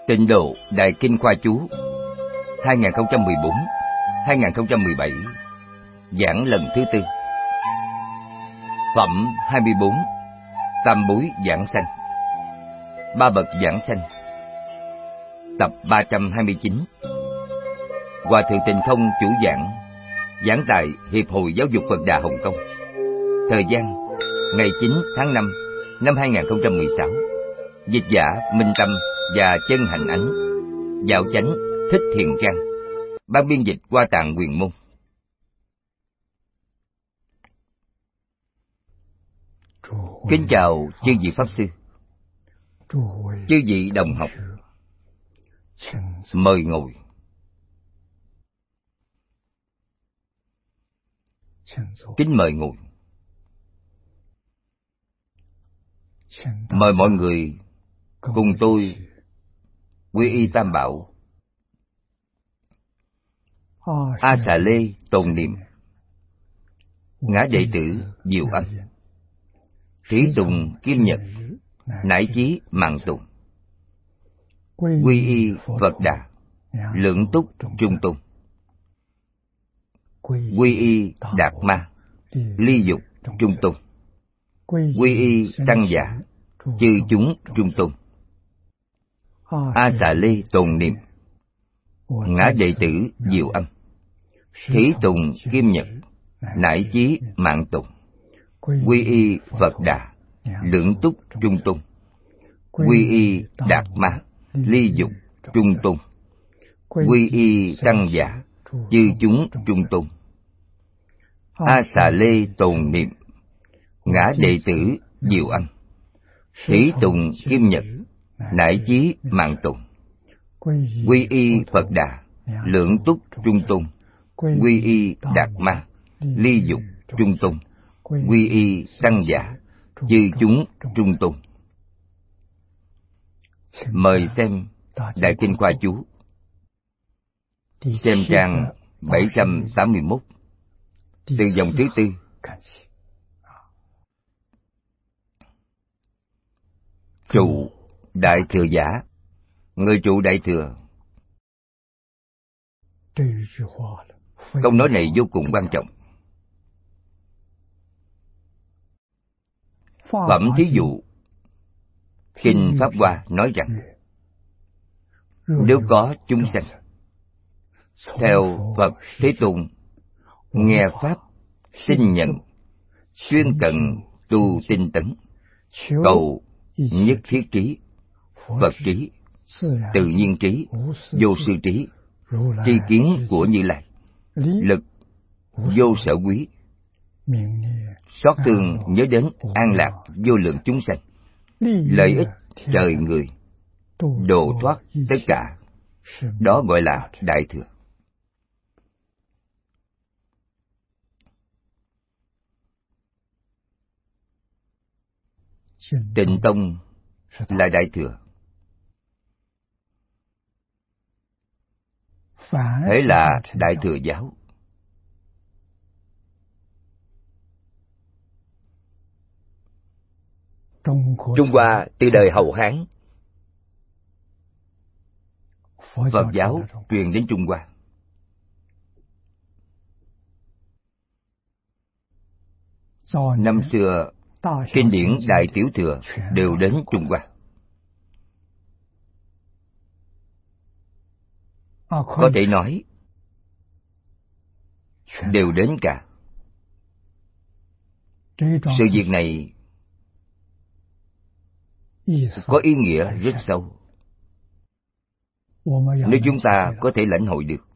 Tịnh Độ Đại Kinh Khoa Chú 2014-2017 giảng lần thứ tư. Phẩm 24 Tam Bối Giảng Sanh, Ba Bậc Giảng Sanh, tập 329. Hòa Thượng Tịnh Không chủ giảng, giảng tại Hiệp hội Giáo dục Phật Đà Hồng Kông. Thời gian ngày 9 tháng 5 năm 2016. Dịch giả Minh Tâm và Chân Hạnh Ánh, Đạo Chánh Thích Thiện Trang, ban biên dịch Hoa Tạng Quyền Môn. Kính chào chư vị Pháp Sư, chư vị đồng học, mời ngồi. Kính mời ngồi. Mời mọi người cùng tôi quy y Tam Bảo, A Xà Lê tồn niệm, Ngã Đệ Tử Diệu Âm, Thí Tùng Kim Nhật, Nải Chí Mạng Tùng, quy y Phật Đà, Lượng Túc Trung Tôn, quy y Đạt Ma, Ly Dục Trung Tôn, quy y Tăng Giả, chư chúng Trung Tôn. A Xà Lê tồn niệm, Ngã Đệ Tử Diệu Âm, Thí Tùng Kim Nhật, Nải Chí Mạng Tùng, quy y Phật Đà, Lượng Túc Trung Tôn, quy y Đạt Ma, Ly Dục Trung Tôn, quy y Tăng Giả, chư chúng Trung Tôn. A Xà Lê tồn niệm, Ngã Đệ Tử Diệu Âm, Thí Tùng Kim Nhật, Nải Chí Mạng Tùng, quy y Phật Đà, Lượng Túc Trung Tôn, quy y Đạt Ma, Ly Dục Trung Tôn, quy y Tăng Giả, chư chúng Trung Tôn. Mời xem Đại Kinh Khoa Chú, xem trang 781, từ dòng thứ tư. Trụ Đại Thừa Giả, người trụ Đại Thừa. Câu nói này vô cùng quan trọng. Phẩm thí dụ, Kinh Pháp Hoa nói rằng, nếu có chúng sanh theo Phật Thế Tôn nghe Pháp tin nhận, chuyên cận tu tinh tấn, cầu nhất thiết trí, Phật trí, tự nhiên trí, vô sư trí, tri kiến của Như Lai, lực vô sở quý, xót thương nhớ đến an lạc vô lượng chúng sanh, lợi ích trời người, độ thoát tất cả, đó gọi là Đại Thừa. Tịnh Tông là Đại Thừa. Thế là Đại Thừa giáo. Trung Hoa từ đời Hậu Hán, Phật giáo truyền đến Trung Hoa. Năm xưa, kinh điển Đại Tiểu Thừa đều đến Trung Hoa. Có thể nói, đều đến cả. Sự việc này có ý nghĩa rất sâu, nếu chúng ta có thể lãnh hội được.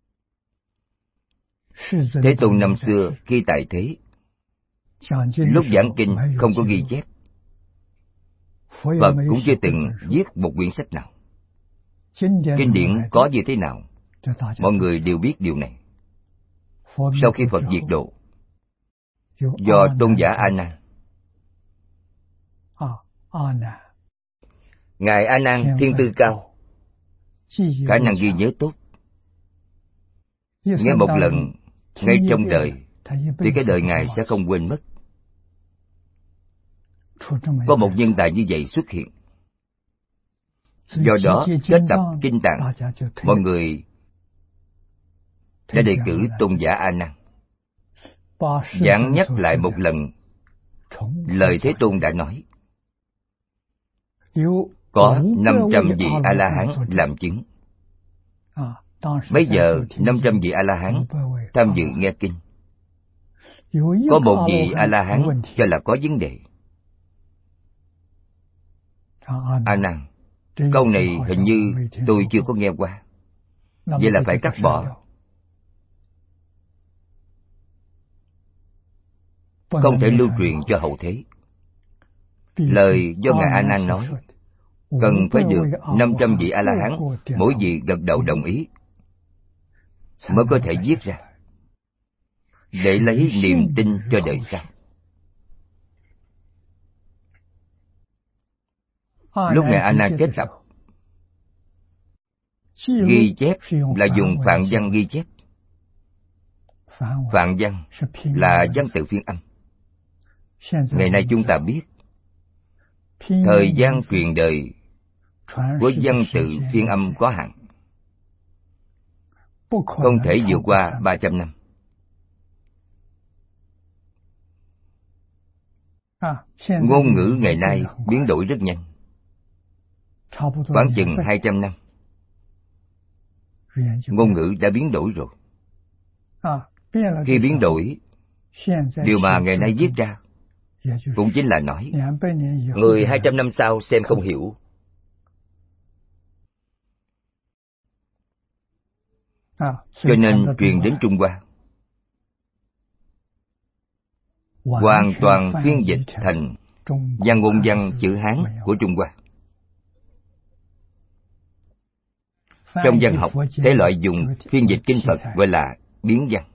Thế Tôn năm xưa khi tại thế, lúc giảng kinh không có ghi chép, Phật cũng chưa từng viết một quyển sách nào. Kinh điển có như thế nào, mọi người đều biết điều này. Sau khi Phật diệt độ, do tôn giả A Nan, ngài A Nan thiên tư cao, khả năng ghi nhớ tốt, nghe một lần ngay trong đời thì cái đời ngài sẽ không quên mất. Có một nhân tài như vậy xuất hiện, Do đó, kết tập kinh tạng, mọi người đã đề cử tôn giả A Nan, giảng nhắc lại một lần lời Thế Tôn đã nói. Có 500 vị A-la-hán làm chứng. Bây giờ 500 vị A-la-hán tham dự nghe kinh. Có một vị A-la-hán cho là có vấn đề. A Nan, câu này hình như tôi chưa có nghe qua. Vậy là phải cắt bỏ. Không thể lưu truyền cho hậu thế. Lời do Ngài A Nan nói, cần phải được 500 vị A-la-hán mỗi vị gật đầu đồng ý mới có thể viết ra, để lấy niềm tin cho đời sau. Lúc Ngài A Nan kết tập, ghi chép là dùng Phạn văn ghi chép. Phạn văn là văn tự phiên âm. Ngày nay chúng ta biết, thời gian truyền đời của văn tự phiên âm có hạn, không thể vượt qua 300 năm. Ngôn ngữ ngày nay biến đổi rất nhanh, khoảng chừng 200 năm, ngôn ngữ đã biến đổi rồi. Khi biến đổi, điều mà ngày nay viết ra cũng chính là nói người 200 năm sau xem không hiểu. Cho nên truyền đến Trung Hoa, hoàn toàn phiên dịch thành văn ngôn văn chữ Hán của Trung Hoa. Trong văn học, thế loại dùng phiên dịch kinh Phật gọi là biến văn.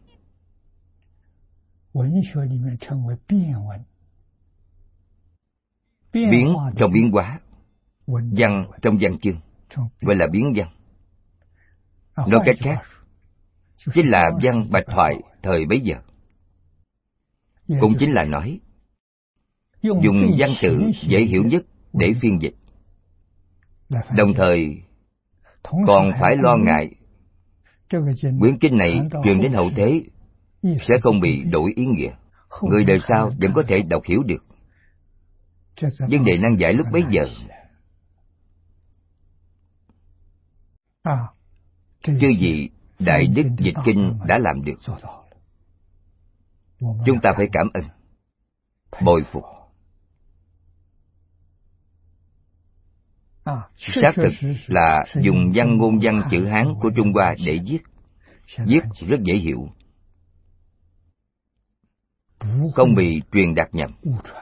Biến trong biến hóa, văn trong văn chương, gọi là biến văn. Nói cách khác, chính là văn bạch thoại thời bấy giờ. Cũng chính là nói, dùng văn tự dễ hiểu nhất để phiên dịch. Đồng thời, còn phải lo ngại quyển kinh này truyền đến hậu thế sẽ không bị đổi ý nghĩa. Người đời sau vẫn có thể đọc hiểu được. Vấn đề nan giải lúc bấy giờ. Chư vị đại đức dịch kinh đã làm được. Chúng ta phải cảm ơn, bồi phục. Xác thực là dùng văn ngôn văn chữ Hán của Trung Hoa để viết. Viết rất dễ hiểu, không bị truyền đạt nhầm.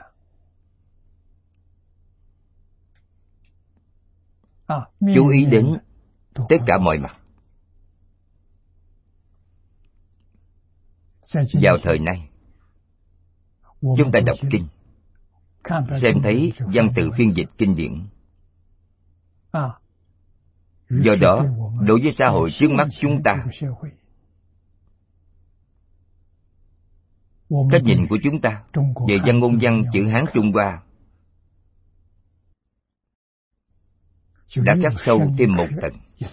Chú ý đến tất cả mọi mặt. Vào thời nay, chúng ta đọc kinh, xem thấy văn tự phiên dịch kinh điển. Do đó, đối với xã hội trước mắt chúng ta, cách nhìn của chúng ta về văn ngôn văn chữ Hán Trung Hoa đã khắc sâu thêm một tầng.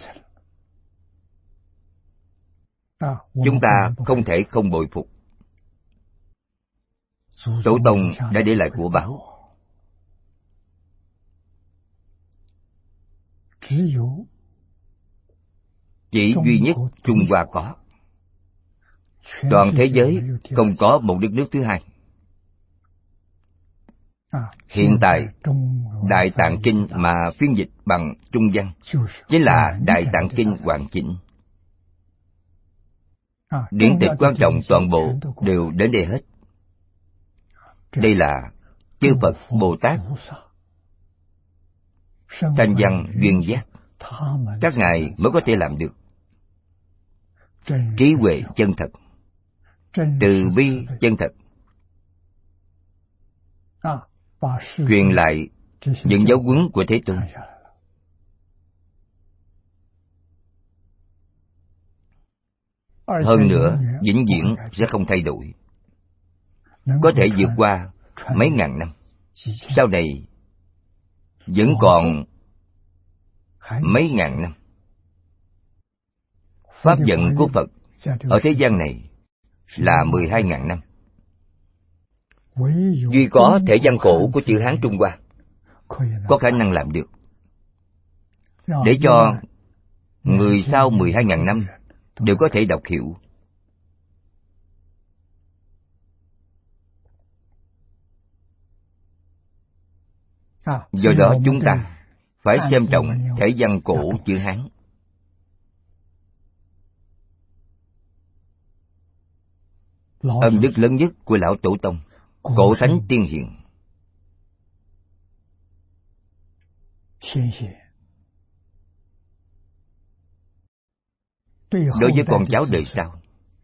Chúng ta không thể không bội phục. Tổ tông đã để lại của báu. Chỉ duy nhất Trung Hoa có. Toàn thế giới không có một đất nước thứ hai. Hiện tại, Đại Tạng Kinh mà phiên dịch bằng Trung văn chính là Đại Tạng Kinh hoàn chỉnh. Điển tịch quan trọng toàn bộ đều đến đây hết. Đây là chư Phật Bồ Tát thanh văn duyên giác, các ngài mới có thể làm được. Trí huệ chân thật, từ bi chân thật, truyền lại những giáo huấn của Thế Tôn. Hơn nữa, vĩnh viễn sẽ không thay đổi. Có thể vượt qua mấy ngàn năm, sau này vẫn còn mấy ngàn năm. Pháp vận của Phật ở thế gian này là 12.000 năm. Duy có thể văn cổ của chữ Hán Trung Hoa có khả năng làm được, để cho người sau 12.000 năm đều có thể đọc hiểu. Do đó chúng ta phải xem trọng thể văn cổ chữ Hán. Ân đức lớn nhất của Lão Tổ Tông, Cổ Thánh Tiên Hiền. Đối với con cháu đời sau,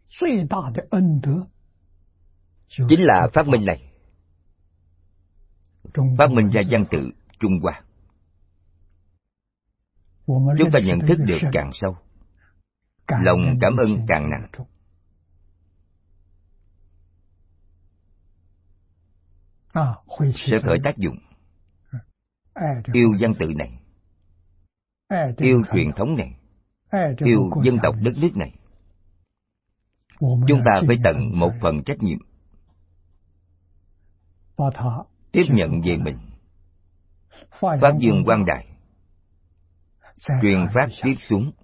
chính là phát minh này, phát minh ra văn tự Trung Hoa. Chúng ta nhận thức được càng sâu, lòng cảm ơn càng nặng. Sẽ khởi tác dụng yêu văn tự này, yêu truyền thống này, yêu dân tộc đất nước này. Chúng ta phải tận một phần trách nhiệm, tiếp nhận về mình, phát dương quang đại, truyền phát tiếp xuống.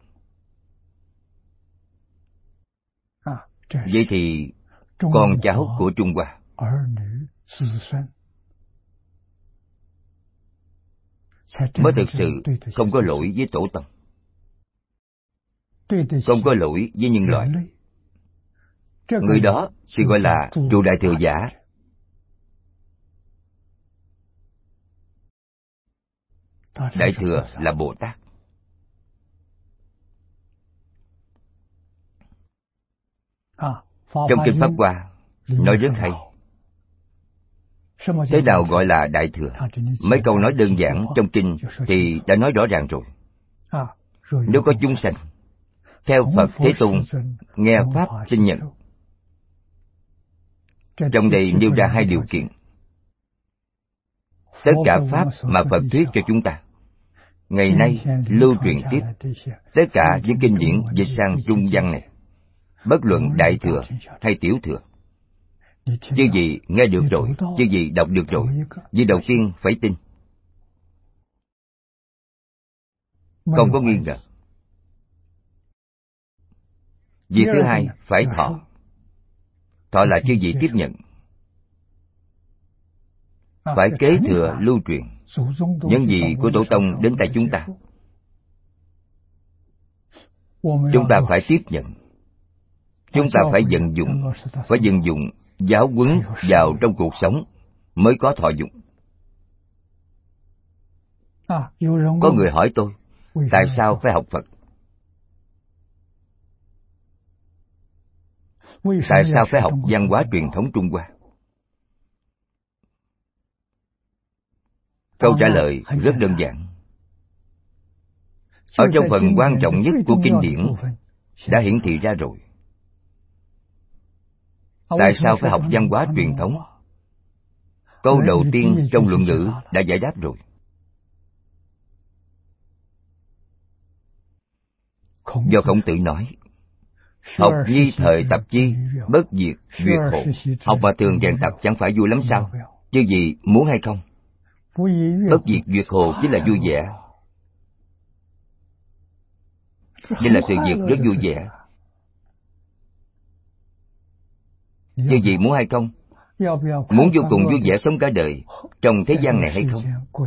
Vậy thì con cháu của Trung Hoa mới thực sự không có lỗi với tổ tông, không có lỗi với nhân loại. Người đó thì gọi là trụ đại thừa giả. Đại thừa là Bồ Tát. Trong kinh Pháp Hoa nói rất hay. Thế nào gọi là đại thừa? Mấy câu nói đơn giản trong kinh thì đã nói rõ ràng rồi. Nếu có chúng sanh theo Phật Thế Tôn nghe pháp tin nhận, trong đây nêu ra hai điều kiện. Tất cả pháp mà Phật thuyết cho chúng ta ngày nay lưu truyền tiếp, tất cả những kinh điển dịch sang Trung văn này, bất luận đại thừa hay tiểu thừa, chứ gì nghe được rồi, chứ gì đọc được rồi, vì đầu tiên phải tin, không có nghi ngờ. Vì thứ hai phải thọ. Thọ là chư vị tiếp nhận, phải kế thừa lưu truyền những gì của tổ tông đến tay chúng ta. Chúng ta phải tiếp nhận, chúng ta phải vận dụng giáo huấn vào trong cuộc sống mới có thọ dụng. Có người hỏi tôi, tại sao phải học Phật? Tại sao phải học văn hóa truyền thống Trung Hoa? Câu trả lời rất đơn giản. Ở trong phần quan trọng nhất của kinh điển đã hiển thị ra rồi. Tại sao phải học văn hóa truyền thống? Câu đầu tiên trong luận ngữ đã giải đáp rồi. Do Khổng Tử nói, học nhi thời tập chi, bất diệt duyệt hộ. Học mà thường rèn tập chẳng phải vui lắm sao? Chứ gì muốn hay không? Bất diệt duyệt hồ chính là vui vẻ. Đây là sự việc rất vui vẻ. Chứ gì muốn hay không? Muốn vô cùng vui vẻ sống cả đời trong thế gian này hay không?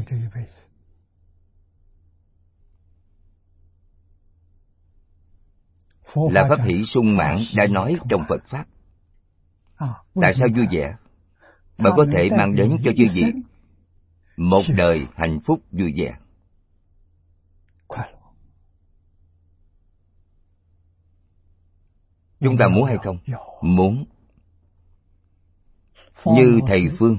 Là Pháp Hỷ sung mãn đã nói trong Phật Pháp. Tại sao vui vẻ? Bởi có thể mang đến cho chư vị một đời hạnh phúc vui vẻ. Chúng ta muốn hay không? Muốn. Như thầy Phương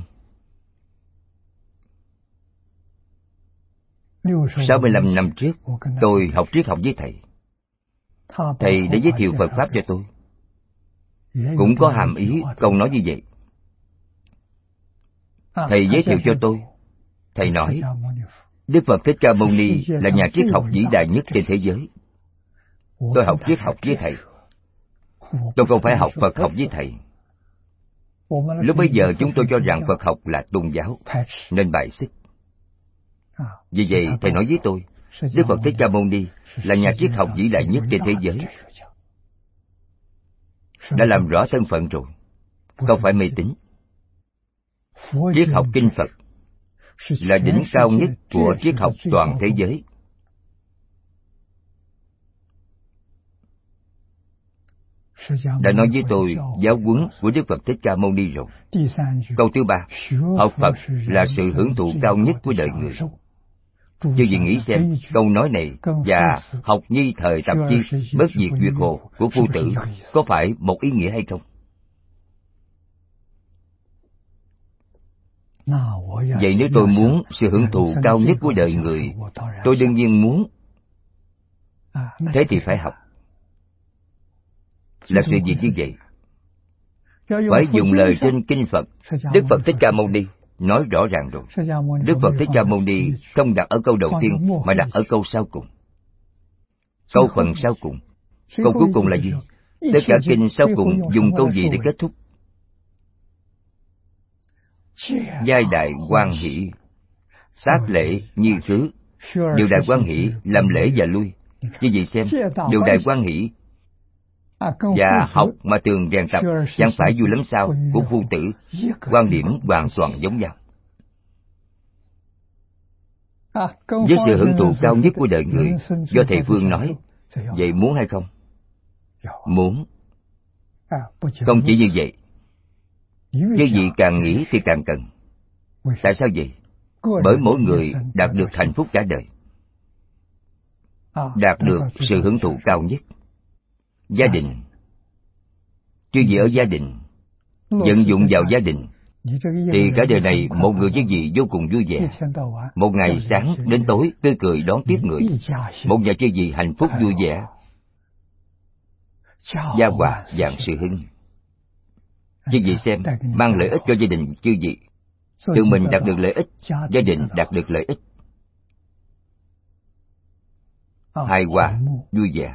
65 năm trước, tôi học triết học với thầy. Thầy đã giới thiệu Phật Pháp cho tôi. Cũng có hàm ý câu nói như vậy. Thầy giới thiệu cho tôi. Thầy nói, Đức Phật Thích Ca Mâu Ni là nhà triết học vĩ đại nhất trên thế giới. Tôi học triết học với thầy. Tôi không phải học Phật học với thầy. Lúc bấy giờ chúng tôi cho rằng Phật học là tôn giáo, nên bài xích. Vì vậy, thầy nói với tôi, Đức Phật Thích Ca Mâu Ni là nhà triết học vĩ đại nhất trên thế giới. Đã làm rõ thân phận rồi, không phải mê tín. Triết học kinh Phật là đỉnh cao nhất của triết học toàn thế giới. Đã nói với tôi giáo huấn của Đức Phật Thích Ca Mâu Ni rồi. Câu thứ 3, học Phật là sự hưởng thụ cao nhất của đời người. Chứ gì nghĩ xem, câu nói này và học nhi thời tập chi, bất diệt duyệt hồ của Phu Tử có phải một ý nghĩa hay không? Vậy nếu tôi muốn sự hưởng thụ cao nhất của đời người, tôi đương nhiên muốn. Thế thì phải học. Là sự gì như vậy? Phải dùng lời trên kinh Phật. Đức Phật Thích Ca Mâu Ni nói rõ ràng rồi. Đức Phật Thích Ca Mâu Ni không đặt ở câu đầu tiên, mà đặt ở câu sau cùng. Câu phần sau cùng. Câu cuối cùng là gì? Tất cả kinh sau cùng dùng câu gì để kết thúc? Giai đại hoan hỷ, tác lễ như thứ. Điều đại hoan hỷ làm lễ và lui. Như vậy xem, điều đại hoan hỷ và học mà thường rèn tập chẳng phải vui lắm sao của Phu Tử, quan điểm hoàn toàn giống nhau. Với sự hưởng thụ cao nhất của đời người do thầy Phương nói, vậy muốn hay không? Muốn. Không chỉ như vậy, cái gì càng nghĩ thì càng cần. Tại sao vậy? Bởi mỗi người đạt được hạnh phúc cả đời, đạt được sự hưởng thụ cao nhất. Gia đình, chứ gì ở gia đình, vận dụng vào gia đình, thì cả đời này một người với gì vô cùng vui vẻ. Một ngày sáng đến tối tươi cười đón tiếp người. Một nhà chơi gì hạnh phúc vui vẻ. Gia hòa vạn sự hưng. Chứ gì xem, mang lợi ích cho gia đình chứ gì. Tự mình đạt được lợi ích, gia đình đạt được lợi ích. Hài hòa, vui vẻ.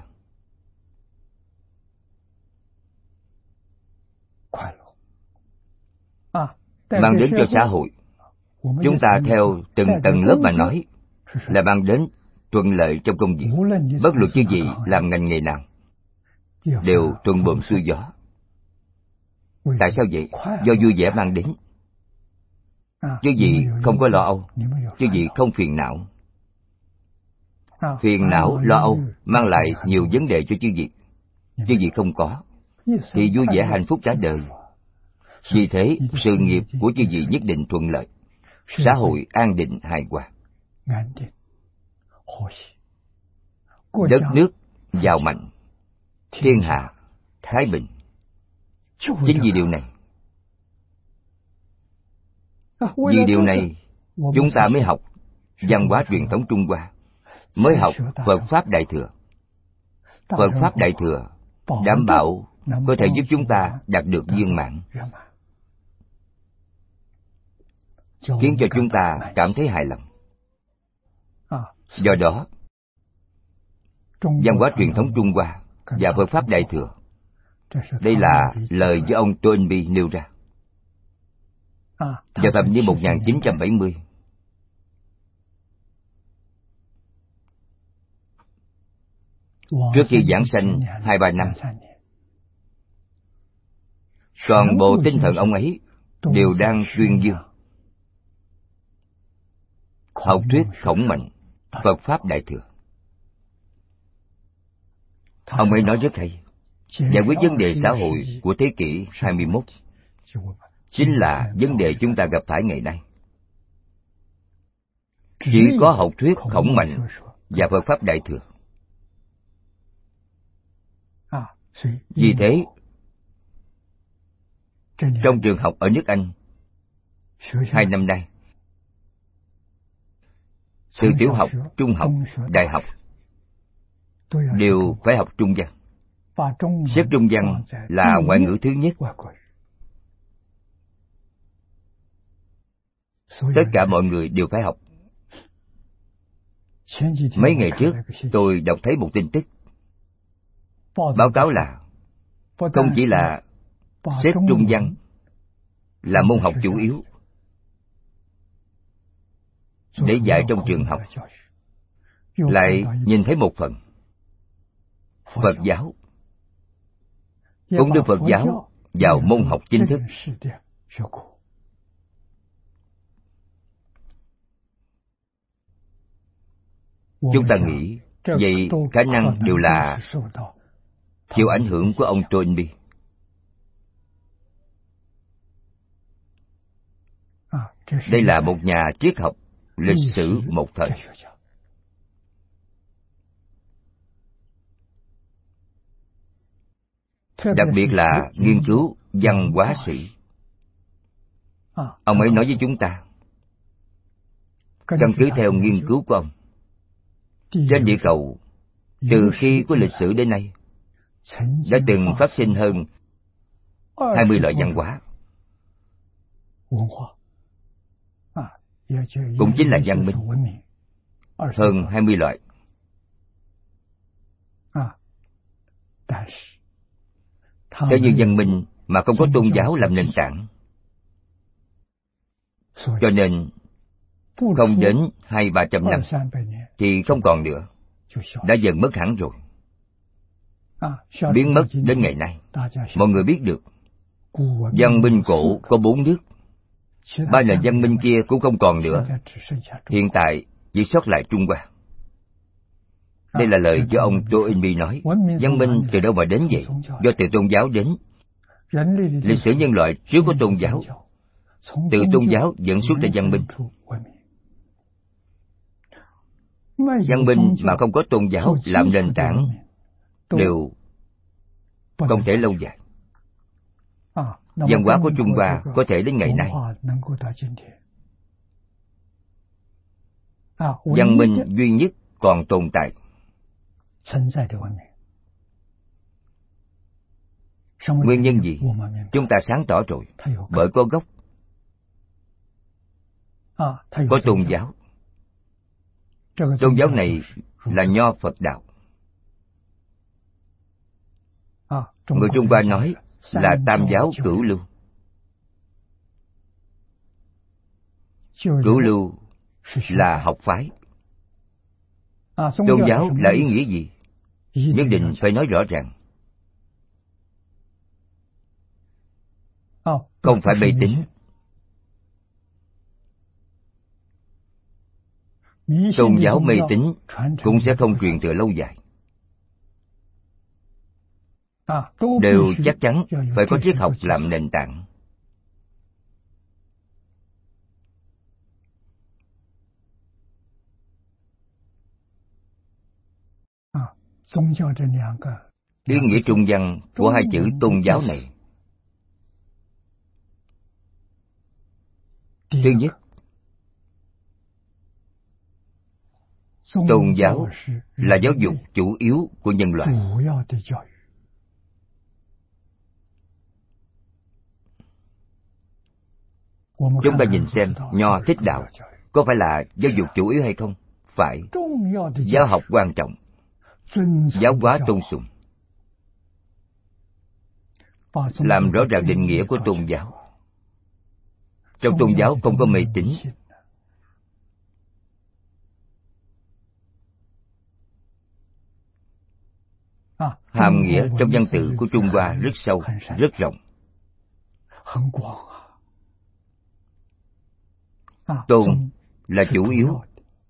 Mang đến cho xã hội. Chúng ta theo từng tầng lớp mà nói, là mang đến thuận lợi trong công việc. Bất luận chứ gì làm ngành nghề nào, đều thuận buồm xuôi gió. Tại sao vậy? Do vui vẻ mang đến. Chứ gì không có lo âu, chứ gì không phiền não. Phiền não, lo âu mang lại nhiều vấn đề cho chứ gì. Chứ gì không có, thì vui vẻ hạnh phúc cả đời. Vì thế, sự nghiệp của chư vị nhất định thuận lợi, xã hội an định hài hòa, đất nước giàu mạnh, thiên hạ thái bình. Chính vì điều này, vì điều này, chúng ta mới học văn hóa truyền thống Trung Hoa, mới học Phật Pháp Đại Thừa. Phật Pháp Đại Thừa đảm bảo có thể giúp chúng ta đạt được viên mãn, khiến cho chúng ta cảm thấy hài lòng. Do đó, văn hóa truyền thống Trung Hoa và Phật Pháp Đại Thừa, đây là lời do ông Toynbee nêu ra vào thập niên 1970. Trước khi giảng sanh 2-3 năm, toàn bộ tinh thần ông ấy đều đang tuyên dương học thuyết Khổng Mạnh, Phật Pháp Đại Thừa. Ông ấy nói rất hay. Giải quyết vấn đề xã hội của thế kỷ 21 chính là vấn đề chúng ta gặp phải ngày nay. Chỉ có học thuyết Khổng Mạnh và Phật Pháp Đại Thừa. Vì thế, trong trường học ở nước Anh, 2 năm nay, từ tiểu học, trung học, đại học đều phải học Trung văn. Xếp Trung văn là ngoại ngữ thứ nhất. Tất cả mọi người đều phải học. Mấy ngày trước, tôi đọc thấy một tin tức báo cáo là không chỉ là xếp Trung văn là môn học chủ yếu để dạy trong trường học, lại nhìn thấy một phần Phật giáo cũng đưa Phật giáo vào môn học chính thức. Chúng ta nghĩ vậy khả năng đều là chịu ảnh hưởng của ông Toynbee. Đây là một nhà triết học lịch sử một thời. Đặc biệt là nghiên cứu văn hóa史. Ông ấy nói với chúng ta, căn cứ theo nghiên cứu của ông, trên địa cầu từ khi có lịch sử đến nay đã từng phát sinh hơn 20 loại văn hóa, cũng chính là văn minh, hơn 20 loại. Thế nhưng văn minh mà không có tôn giáo làm nền tảng, cho nên không đến 200-300 năm thì không còn nữa, đã dần mất hẳn rồi, biến mất đến ngày nay. Mọi người biết được, văn minh cổ có 4 nước, 3 nền văn minh kia cũng không còn nữa, hiện tại chỉ sót lại Trung Hoa. Đây là lời do ông Toynbee nói. Văn minh từ đâu mà đến vậy? Do từ tôn giáo đến. Lịch sử nhân loại trước có tôn giáo, từ tôn giáo dẫn xuất ra văn minh. Văn minh mà không có tôn giáo làm nền tảng đều không thể lâu dài. Văn hóa của Trung Hoa có thể đến ngày nay. Văn minh duy nhất còn tồn tại, nguyên nhân gì? Chúng ta sáng tỏ rồi. Bởi có gốc, có tôn giáo. Tôn giáo này là Nho Phật Đạo. Người Trung Hoa nói là tam giáo cửu lưu. Cửu lưu là học phái. Tôn giáo là ý nghĩa gì? Nhất định phải nói rõ ràng. Không phải mê tín. Tôn giáo mê tín cũng sẽ không truyền thừa lâu dài. Đều chắc chắn phải có triết học làm nền tảng. Ý nghĩa trung văn của hai chữ tôn giáo này, thứ nhất, tôn giáo là giáo dục chủ yếu của nhân loại. Chúng ta nhìn xem Nho Thích Đạo có phải là giáo dục chủ yếu hay không? Phải. Giáo học quan trọng, giáo hóa tôn sùng, làm rõ ràng định nghĩa của tôn giáo. Trong tôn giáo không có mê tín. Hàm nghĩa trong văn tự của Trung Hoa rất sâu, rất rộng. Tôn là chủ yếu,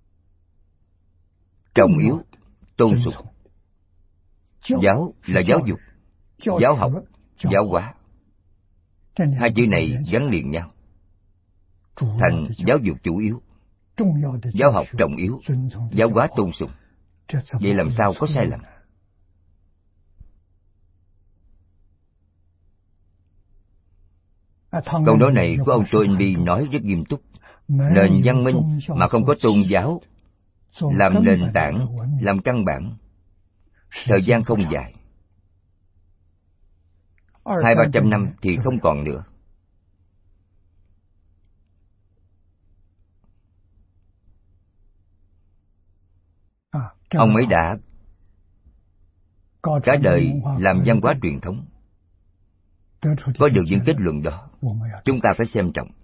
trọng yếu, tôn sùng. Giáo là giáo dục, giáo học, giáo hóa. Hai chữ này gắn liền nhau, thành giáo dục chủ yếu, giáo học trọng yếu, giáo hóa tôn sùng. Vậy làm sao có sai lầm? Câu nói này của ông Toynbee nói rất nghiêm túc. Nền văn minh mà không có tôn giáo làm nền tảng, làm căn bản, thời gian không dài, 200-300 năm thì không còn nữa. Ông ấy đã cả đời làm văn hóa truyền thống, có được những kết luận đó, chúng ta phải xem trọng.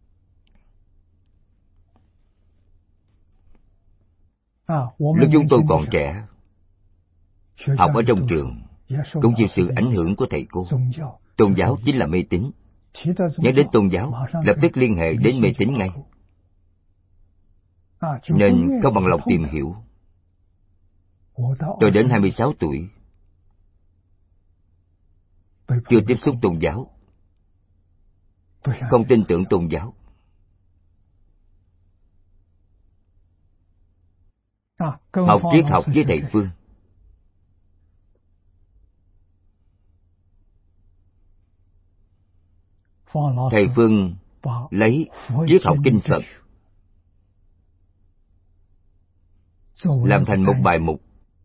Lúc chúng tôi còn trẻ, học ở trong trường, cũng chịu sự ảnh hưởng của thầy cô. Tôn giáo chính là mê tín. Nhắc đến tôn giáo, lập tức liên hệ đến mê tín ngay. Nên không bằng lòng tìm hiểu. Tôi đến 26 tuổi, chưa tiếp xúc tôn giáo, không tin tưởng tôn giáo. Học triết học với thầy Phương. Thầy Phương lấy triết học kinh Phật làm thành một bài mục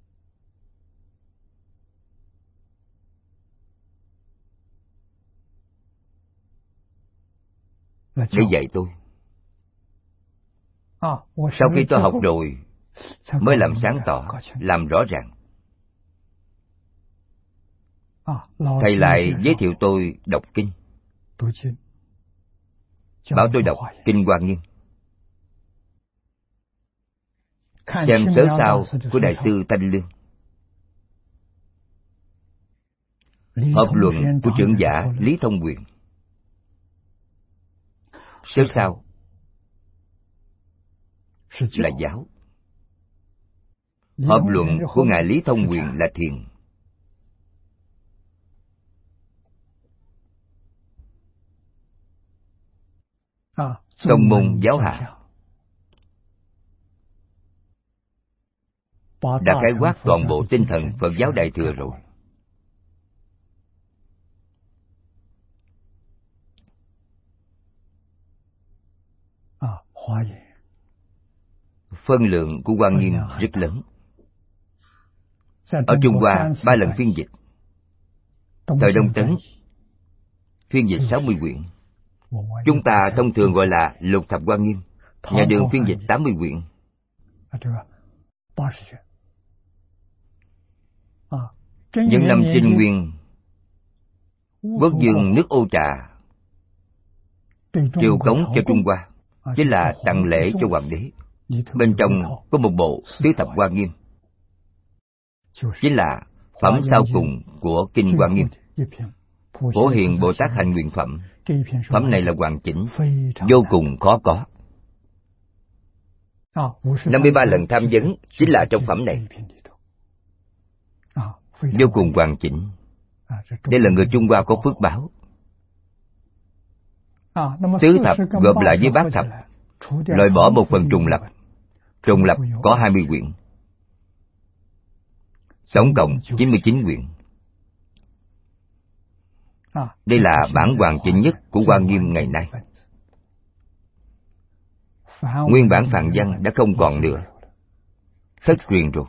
để dạy tôi. Sau khi tôi học rồi mới làm sáng tỏ, làm rõ ràng. Thầy lại giới thiệu tôi đọc kinh, bảo tôi đọc kinh Hoa Nghiêm, xem sớ sao của Đại sư Thanh Lương, hợp luận của trưởng giả Lý Thông Quyền. Sớ sao là giáo, hợp luận của ngài Lý Thông Quyền là thiền. Tông môn giáo hạ đã khái quát toàn bộ tinh thần Phật giáo Đại Thừa rồi. Phân lượng của Hoa Nghiêm rất lớn. Ở Trung Hoa 3 lần phiên dịch. Thời Đông Tấn phiên dịch 60 quyển. Chúng ta thông thường gọi là Lục Thập Hoa Nghiêm. Nhà Đường phiên dịch 80 quyển. Những năm Trinh Nguyên, Quốc vương nước Ô Trà triều cống cho Trung Hoa, chính là tặng lễ cho hoàng đế. Bên trong có một bộ Tứ Thập Hoa Nghiêm, chính là phẩm sau cùng của kinh Hoa Nghiêm, Phổ Hiền Bồ Tát Hành Nguyện Phẩm. Phẩm này là hoàn chỉnh, vô cùng khó có. 53 lần tham vấn chính là trong phẩm này, vô cùng hoàn chỉnh. Đây là người Trung Hoa có phước báo. Tứ thập gộp lại với bát thập, loại bỏ một phần trùng lập. Trùng lập có 20 quyển, tổng cộng 99 quyển. Đây là bản hoàn chỉnh nhất của Hoa Nghiêm ngày nay. Nguyên bản phạn văn đã không còn nữa, thất truyền rồi.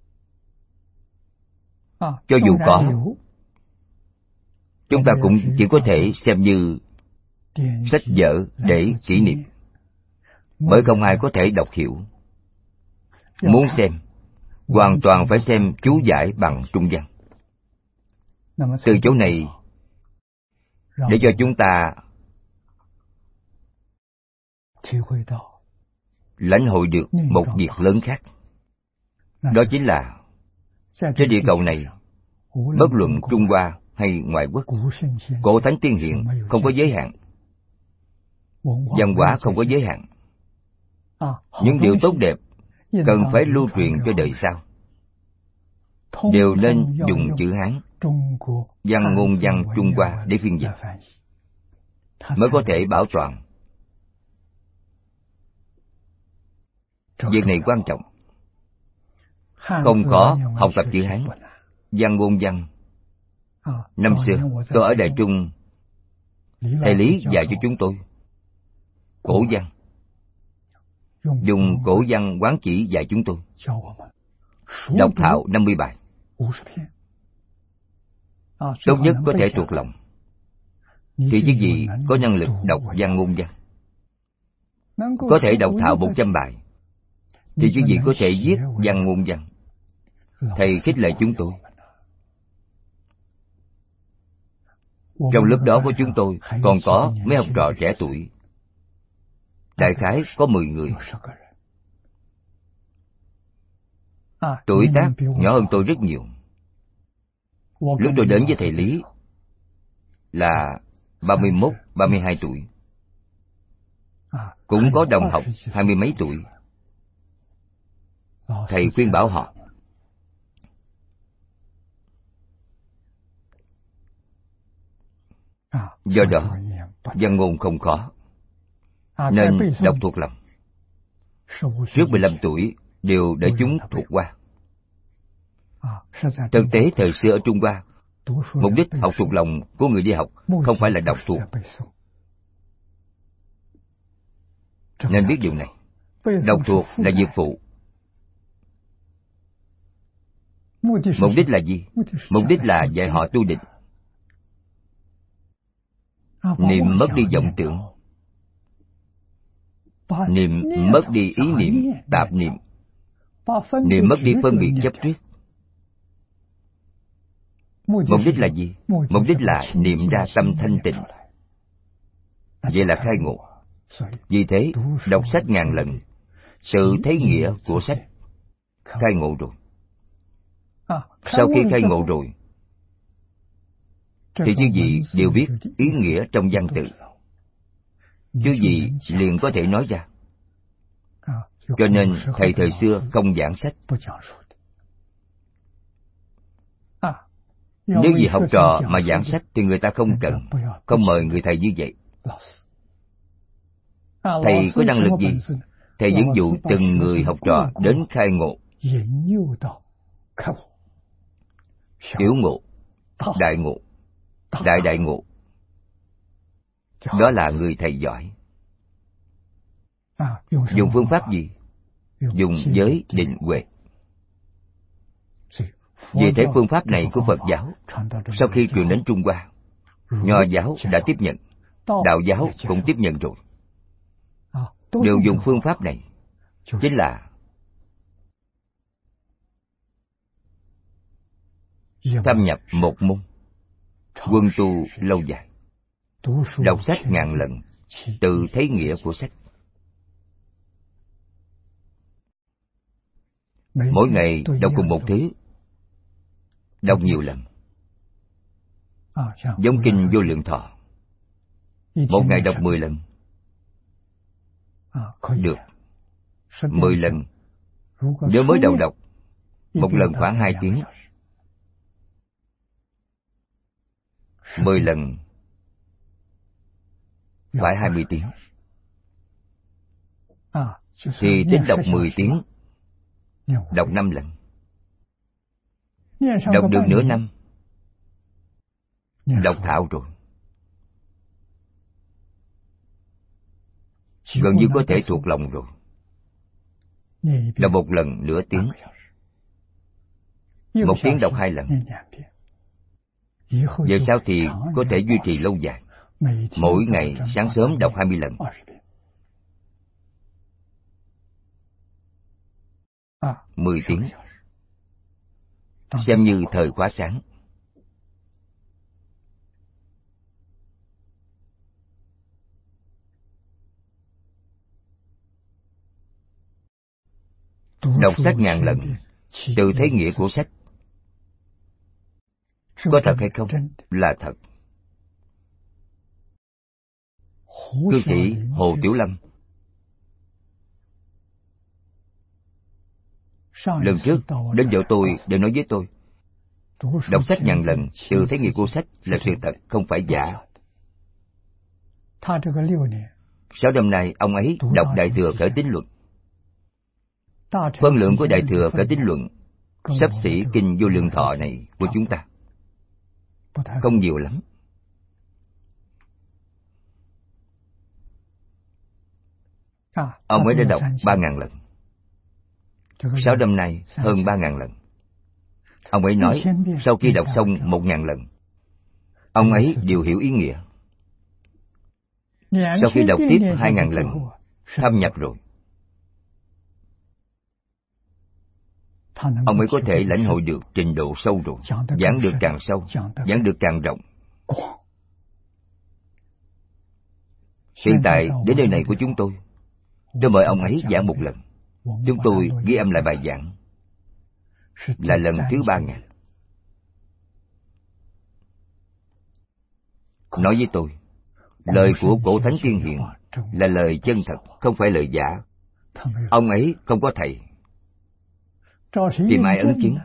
Cho dù có, chúng ta cũng chỉ có thể xem như sách vở để kỷ niệm, bởi không ai có thể đọc hiểu. Muốn xem, hoàn toàn phải xem chú giải bằng trung văn. Từ chỗ này để cho chúng ta lãnh hội được một việc lớn khác. Đó chính là trên địa cầu này, bất luận Trung Hoa hay ngoại quốc, cổ thánh tiên hiền không có giới hạn, văn hóa không có giới hạn. Những điều tốt đẹp cần phải lưu truyền cho đời sau, đều nên dùng chữ Hán, văn ngôn văn Trung Hoa để phiên dịch, mới có thể bảo toàn. Việc này quan trọng. Không có học tập chữ Hán, văn ngôn văn. Năm xưa tôi ở Đài Trung, thầy Lý dạy cho chúng tôi cổ văn, dùng cổ văn quán chỉ dạy chúng tôi. Đọc thạo 50 bài, tốt nhất có thể thuộc lòng. Thì chứ gì có năng lực đọc văn ngôn văn, có thể đọc thạo 100 bài. thì quý vị có thể viết văn ngôn văn. Thầy khích lệ chúng tôi. Trong lớp đó của chúng tôi còn có mấy học trò trẻ tuổi, đại khái có 10 người. Tuổi tác nhỏ hơn tôi rất nhiều. Lúc tôi đến với thầy Lý là 31, 32 tuổi. Cũng có đồng học 20 mấy tuổi. Thầy khuyên bảo họ: do đó, văn ngôn không khó, nên đọc thuộc lòng. Trước 15 tuổi đều để chúng thuộc qua. Thực tế thời xưa ở Trung Hoa, mục đích học thuộc lòng của người đi học không phải là đọc thuộc. Nên biết điều này. Đọc thuộc là việc phụ. Mục đích là gì? Mục đích là dạy họ tu định. Niệm mất đi vọng tưởng, niệm mất đi ý niệm tạp niệm, niệm mất đi phân biệt chấp trước. Mục đích là gì? Mục đích là niệm ra tâm thanh tịnh. Vậy là khai ngộ. Vì thế, đọc sách ngàn lần, sự thấy nghĩa của sách, khai ngộ rồi. Sau khi khai ngộ rồi, thì chư vị đều biết ý nghĩa trong văn tự. Chư vị liền có thể nói ra. Cho nên thầy thời xưa không giảng sách. Nếu vì học trò mà giảng sách thì người ta không cần, không mời người thầy như vậy. Thầy có năng lực gì? Thầy dẫn dụ từng người học trò đến khai ngộ. Tiểu ngộ, đại ngộ, đại đại ngộ. Đó là người thầy giỏi. Dùng phương pháp gì? Dùng giới định huệ. Vì thế phương pháp này của Phật giáo sau khi truyền đến Trung Hoa, Nho giáo đã tiếp nhận, Đạo giáo cũng tiếp nhận rồi. Đều dùng phương pháp này, chính là thâm nhập một môn, quân tu lâu dài, đọc sách ngàn lần, tự thấy nghĩa của sách. Mỗi ngày đọc cùng một thứ, đọc nhiều lần. Giống kinh Vô Lượng Thọ, một ngày đọc 10 lần. Được 10 lần. Nếu mới đầu đọc, một lần khoảng 2 tiếng. 10 lần phải 20 tiếng. Thì tính đọc 10 tiếng, đọc 5 lần. Đọc được nửa năm, đọc thạo rồi. Gần như có thể thuộc lòng rồi. Đọc một lần nửa tiếng, 1 tiếng đọc 2 lần. Về sau thì có thể duy trì lâu dài. Mỗi ngày sáng sớm đọc 20 lần. 10 tiếng. Xem như thời khóa sáng. Đọc sách ngàn lần, tự thấy nghĩa của sách. Có thật hay không? Là thật. Cư sĩ Hồ Tiểu Lâm lần trước đến chỗ tôi để nói với tôi, đọc sách ngàn lần, tự thấy nghĩa của sách là sự thật, không phải giả. 6 năm nay, ông ấy đọc Đại Thừa Khởi Tín Luận. Phân lượng của Đại Thừa Khởi Tín Luận xấp xỉ kinh Vô Lượng Thọ này của chúng ta, không nhiều lắm. Ông ấy đã đọc 3.000 lần. 6 năm nay hơn 3.000 lần. Ông ấy nói sau khi đọc xong 1.000 lần, ông ấy đều hiểu ý nghĩa. Sau khi đọc tiếp 2.000 lần, thâm nhập rồi. ông ấy có thể lãnh hội được trình độ sâu rồi, giảng được càng sâu, giảng được càng rộng. Hiện tại đến nơi này của chúng tôi mời ông ấy giảng một lần. Chúng tôi ghi âm lại bài giảng, là lần thứ 3.000. Nói với tôi, lời của Cổ Thánh Tiên Hiền là lời chân thật, không phải lời giả. Ông ấy không có thầy, tìm ai ấn chứng?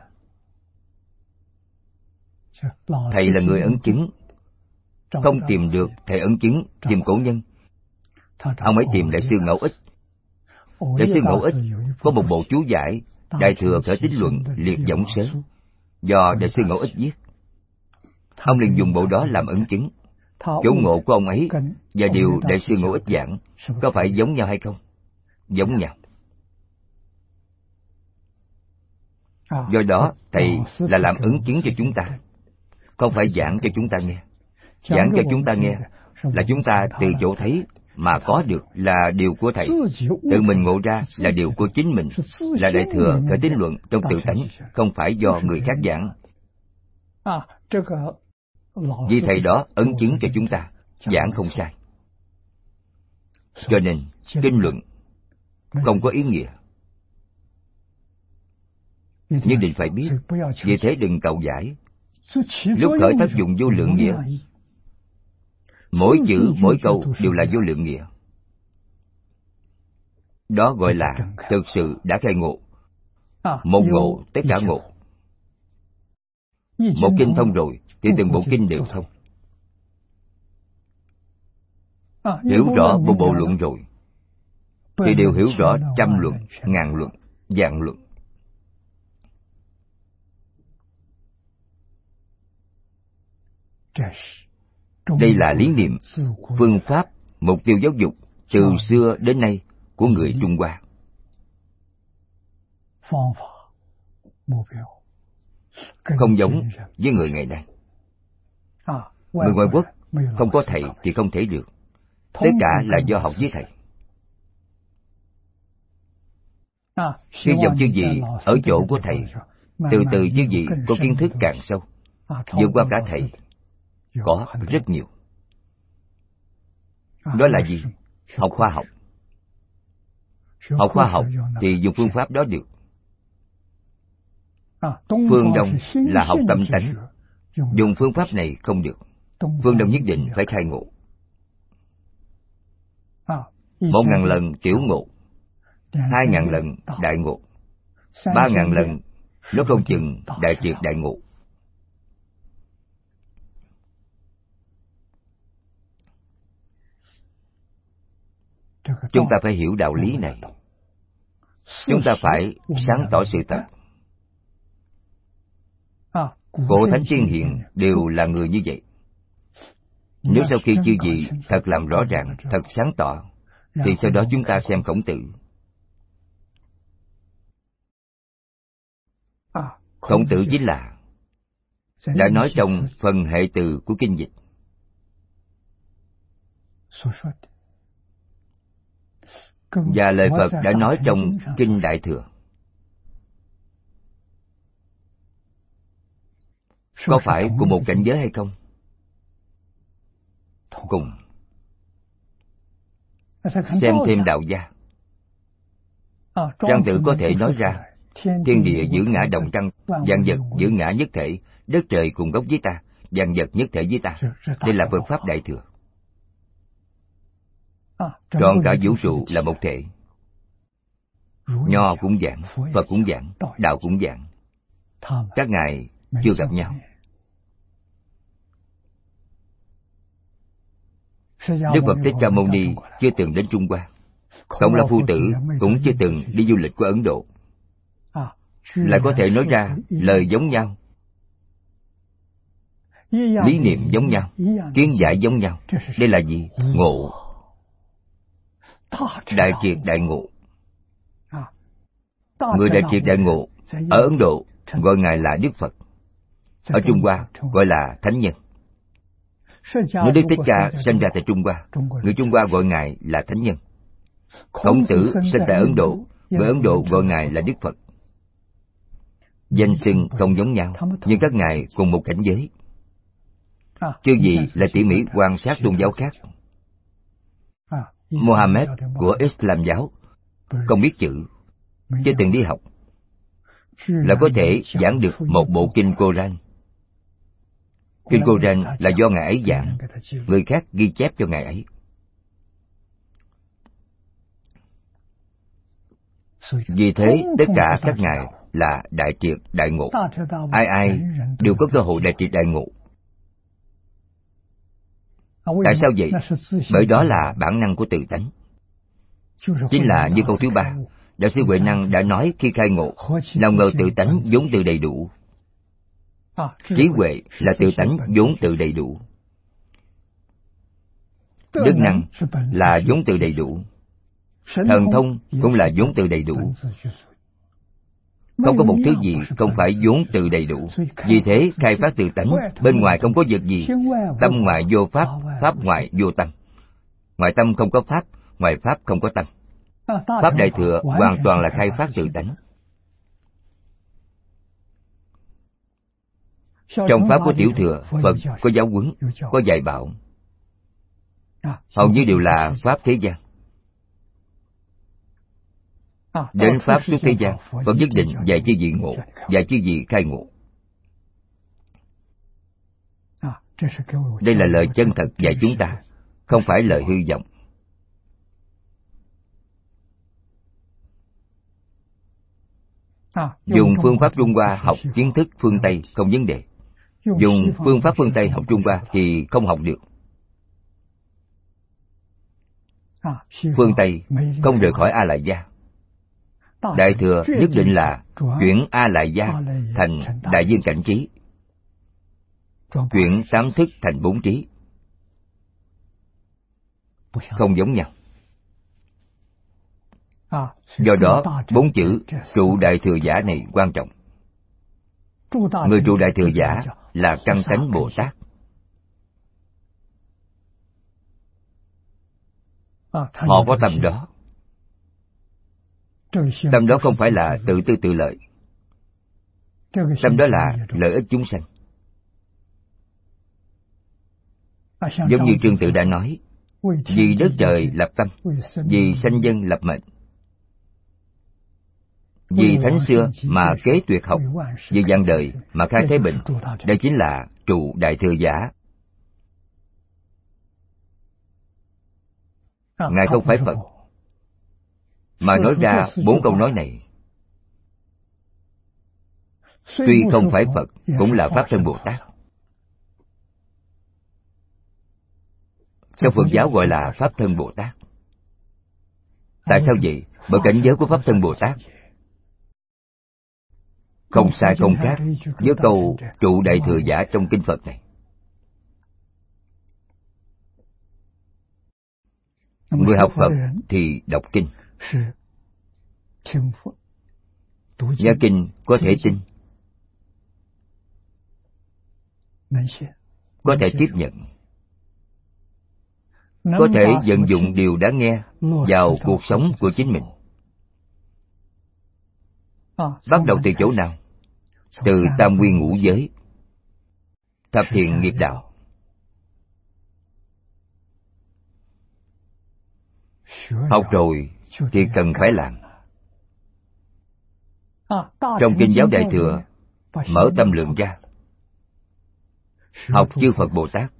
Thầy là người ấn chứng. Không tìm được thầy ấn chứng, tìm cổ nhân. Ông ấy tìm Đại sư Ngẫu Ích. Đại sư Ngẫu Ích có một bộ chú giải Đại Thừa Khởi Tín Luận liệt võng sớ, do Đại sư Ngẫu Ích viết. Ông liền dùng bộ đó làm ấn chứng. Chỗ ngộ của ông ấy và điều Đại sư Ngẫu Ích giảng có phải giống nhau hay không? Giống nhau. Do đó, thầy là làm ấn chứng cho chúng ta, không phải giảng cho chúng ta nghe. Giảng cho chúng ta nghe là chúng ta từ chỗ thấy mà có được là điều của thầy. Tự mình ngộ ra là điều của chính mình, là Đại Thừa Khởi Tín Luận trong tự tánh, không phải do người khác giảng. Vì thầy đó ấn chứng cho chúng ta, giảng không sai. Cho nên, kinh luận không có ý nghĩa. Nhất định phải biết, vì thế đừng cầu giải. Lúc khởi tác dụng vô lượng nghĩa, mỗi chữ, mỗi câu đều là vô lượng nghĩa. Đó gọi là thực sự đã khai ngộ. Một ngộ, tất cả ngộ. Một kinh thông rồi, thì từng bộ kinh đều thông. Hiểu rõ một bộ luận rồi, thì đều hiểu rõ trăm luận, ngàn luận, vạn luận. Đây là lý niệm, phương pháp, mục tiêu giáo dục từ xưa đến nay của người Trung Hoa. Không giống với người ngày nay. Người ngoại quốc không có thầy thì không thể được. Tất cả là do học với thầy. Hy vọng chư vị ở chỗ của thầy, từ từ chư vị có kiến thức càng sâu, vượt qua cả thầy. Có rất nhiều. Đó là gì? Học khoa học. Học khoa học thì dùng phương pháp đó được. Phương Đông là học tâm tánh, dùng phương pháp này không được. Phương Đông nhất định phải khai ngộ. 1.000 lần tiểu ngộ, 2.000 lần đại ngộ, 3.000 lần nó không chừng đại triệt đại ngộ. Chúng ta phải hiểu đạo lý này. Chúng ta phải sáng tỏ sự thật. Cổ Thánh Tiên Hiền đều là người như vậy. Nếu sau khi chư vị thật làm rõ ràng, thật sáng tỏ, thì sau đó chúng ta xem Khổng Tử. Khổng Tử chính là đã nói trong phần hệ từ của kinh dịch. Và lời Phật đã nói trong Kinh Đại Thừa. Có phải cùng một cảnh giới hay không? Cùng. Xem thêm Đạo gia. Trang Tử có thể nói ra thiên địa giữ ngã đồng trăng, vạn vật giữ ngã nhất thể, đất trời cùng gốc với ta, vạn vật nhất thể với ta. Đây là Phật Pháp Đại Thừa. Trọn cả vũ trụ là một thể. Nho cũng giảng, Phật cũng giảng, Đạo cũng giảng. Các ngài chưa gặp nhau. Đức Phật Thích Ca Mâu Ni chưa từng đến Trung Hoa. Khổng Lão Phu Tử cũng chưa từng đi du lịch qua Ấn Độ. Lại có thể nói ra lời giống nhau, lý niệm giống nhau, kiến giải giống nhau. Đây là gì? Ngộ. Đại triệt đại ngộ. Người đại triệt đại ngộ ở Ấn Độ gọi ngài là Đức Phật, ở Trung Hoa gọi là Thánh Nhân. Nếu Đức Thích Ca sinh ra tại Trung Hoa, người Trung Hoa gọi ngài là Thánh Nhân. Khổng Tử sinh tại Ấn Độ, người Ấn Độ gọi ngài là Đức Phật. danh xưng không giống nhau, nhưng các ngài cùng một cảnh giới. Chứ gì là tỉ mỉ quan sát tôn giáo khác. Mohammed của Islam giáo không biết chữ, chưa từng đi học, là có thể giảng được một bộ kinh Koran. Kinh Koran là do ngài ấy giảng, người khác ghi chép cho ngài ấy. Vì thế, tất cả các ngài là đại triệt đại ngộ. Ai ai đều có cơ hội đại triệt đại ngộ. Tại sao vậy? Bởi đó là bản năng của tự tánh. Chính là như câu thứ 3, Đạo sư Huệ Năng đã nói khi khai ngộ, nào ngờ tự tánh vốn tự đầy đủ. Trí huệ là tự tánh vốn tự đầy đủ. Đức năng là vốn tự đầy đủ. Thần thông cũng là vốn tự đầy đủ. Không có một thứ gì không phải vốn tự đầy đủ. Vì thế khai phát tự tánh, bên ngoài không có vật gì. Tâm ngoại vô pháp, pháp ngoại vô tâm. Ngoài tâm không có pháp, ngoài pháp không có tâm. Pháp Đại Thừa hoàn toàn là khai phát tự tánh. Trong pháp của Tiểu Thừa, Phật có giáo huấn, có dạy bảo. Hầu như đều là pháp thế gian. Đến pháp xuất thế gian, Phật nhất định dạy chư vị ngộ, dạy chư vị khai ngộ. Đây là lời chân thật dạy chúng ta, không phải lời hư vọng. Dùng phương pháp Trung Hoa học kiến thức phương Tây không vấn đề. Dùng phương pháp phương Tây học Trung Hoa thì không học được. Phương Tây không rời khỏi A Lại Gia. Đại Thừa nhất định là chuyển A Lại Gia thành đại viên cảnh trí, chuyển tám thức thành bốn trí. Không giống nhau. Do đó, bốn chữ trụ đại thừa giả này quan trọng. Người trụ đại thừa giả là căn tánh Bồ Tát. Họ có tâm đó. Tâm đó không phải là tự tư tự lợi. Tâm đó là lợi ích chúng sanh. Giống như Trương Tự đã nói, vì đất trời lập tâm, vì sanh dân lập mệnh. Vì thánh xưa mà kế tuyệt học, vì vạn đời mà khai thế bình. Đây chính là trụ đại thừa giả. Ngài không phải Phật, mà nói ra bốn câu nói này. Tuy không phải Phật, cũng là Pháp Thân Bồ Tát. Trong Phật giáo gọi là Pháp Thân Bồ Tát. Tại sao vậy? Bởi cảnh giới của Pháp Thân Bồ Tát không sai không khác với câu trụ đại thừa giả trong kinh Phật này. Người học Phật thì đọc kinh, nghe kinh có thể tin, có thể tiếp nhận, có thể vận dụng điều đã nghe vào cuộc sống của chính mình. Bắt đầu từ chỗ nào? Từ tam quy ngũ giới, thập thiện nghiệp đạo. Học rồi thì cần phải làm. Trong kinh giáo Đại Thừa, mở tâm lượng ra, học chư Phật Bồ Tát.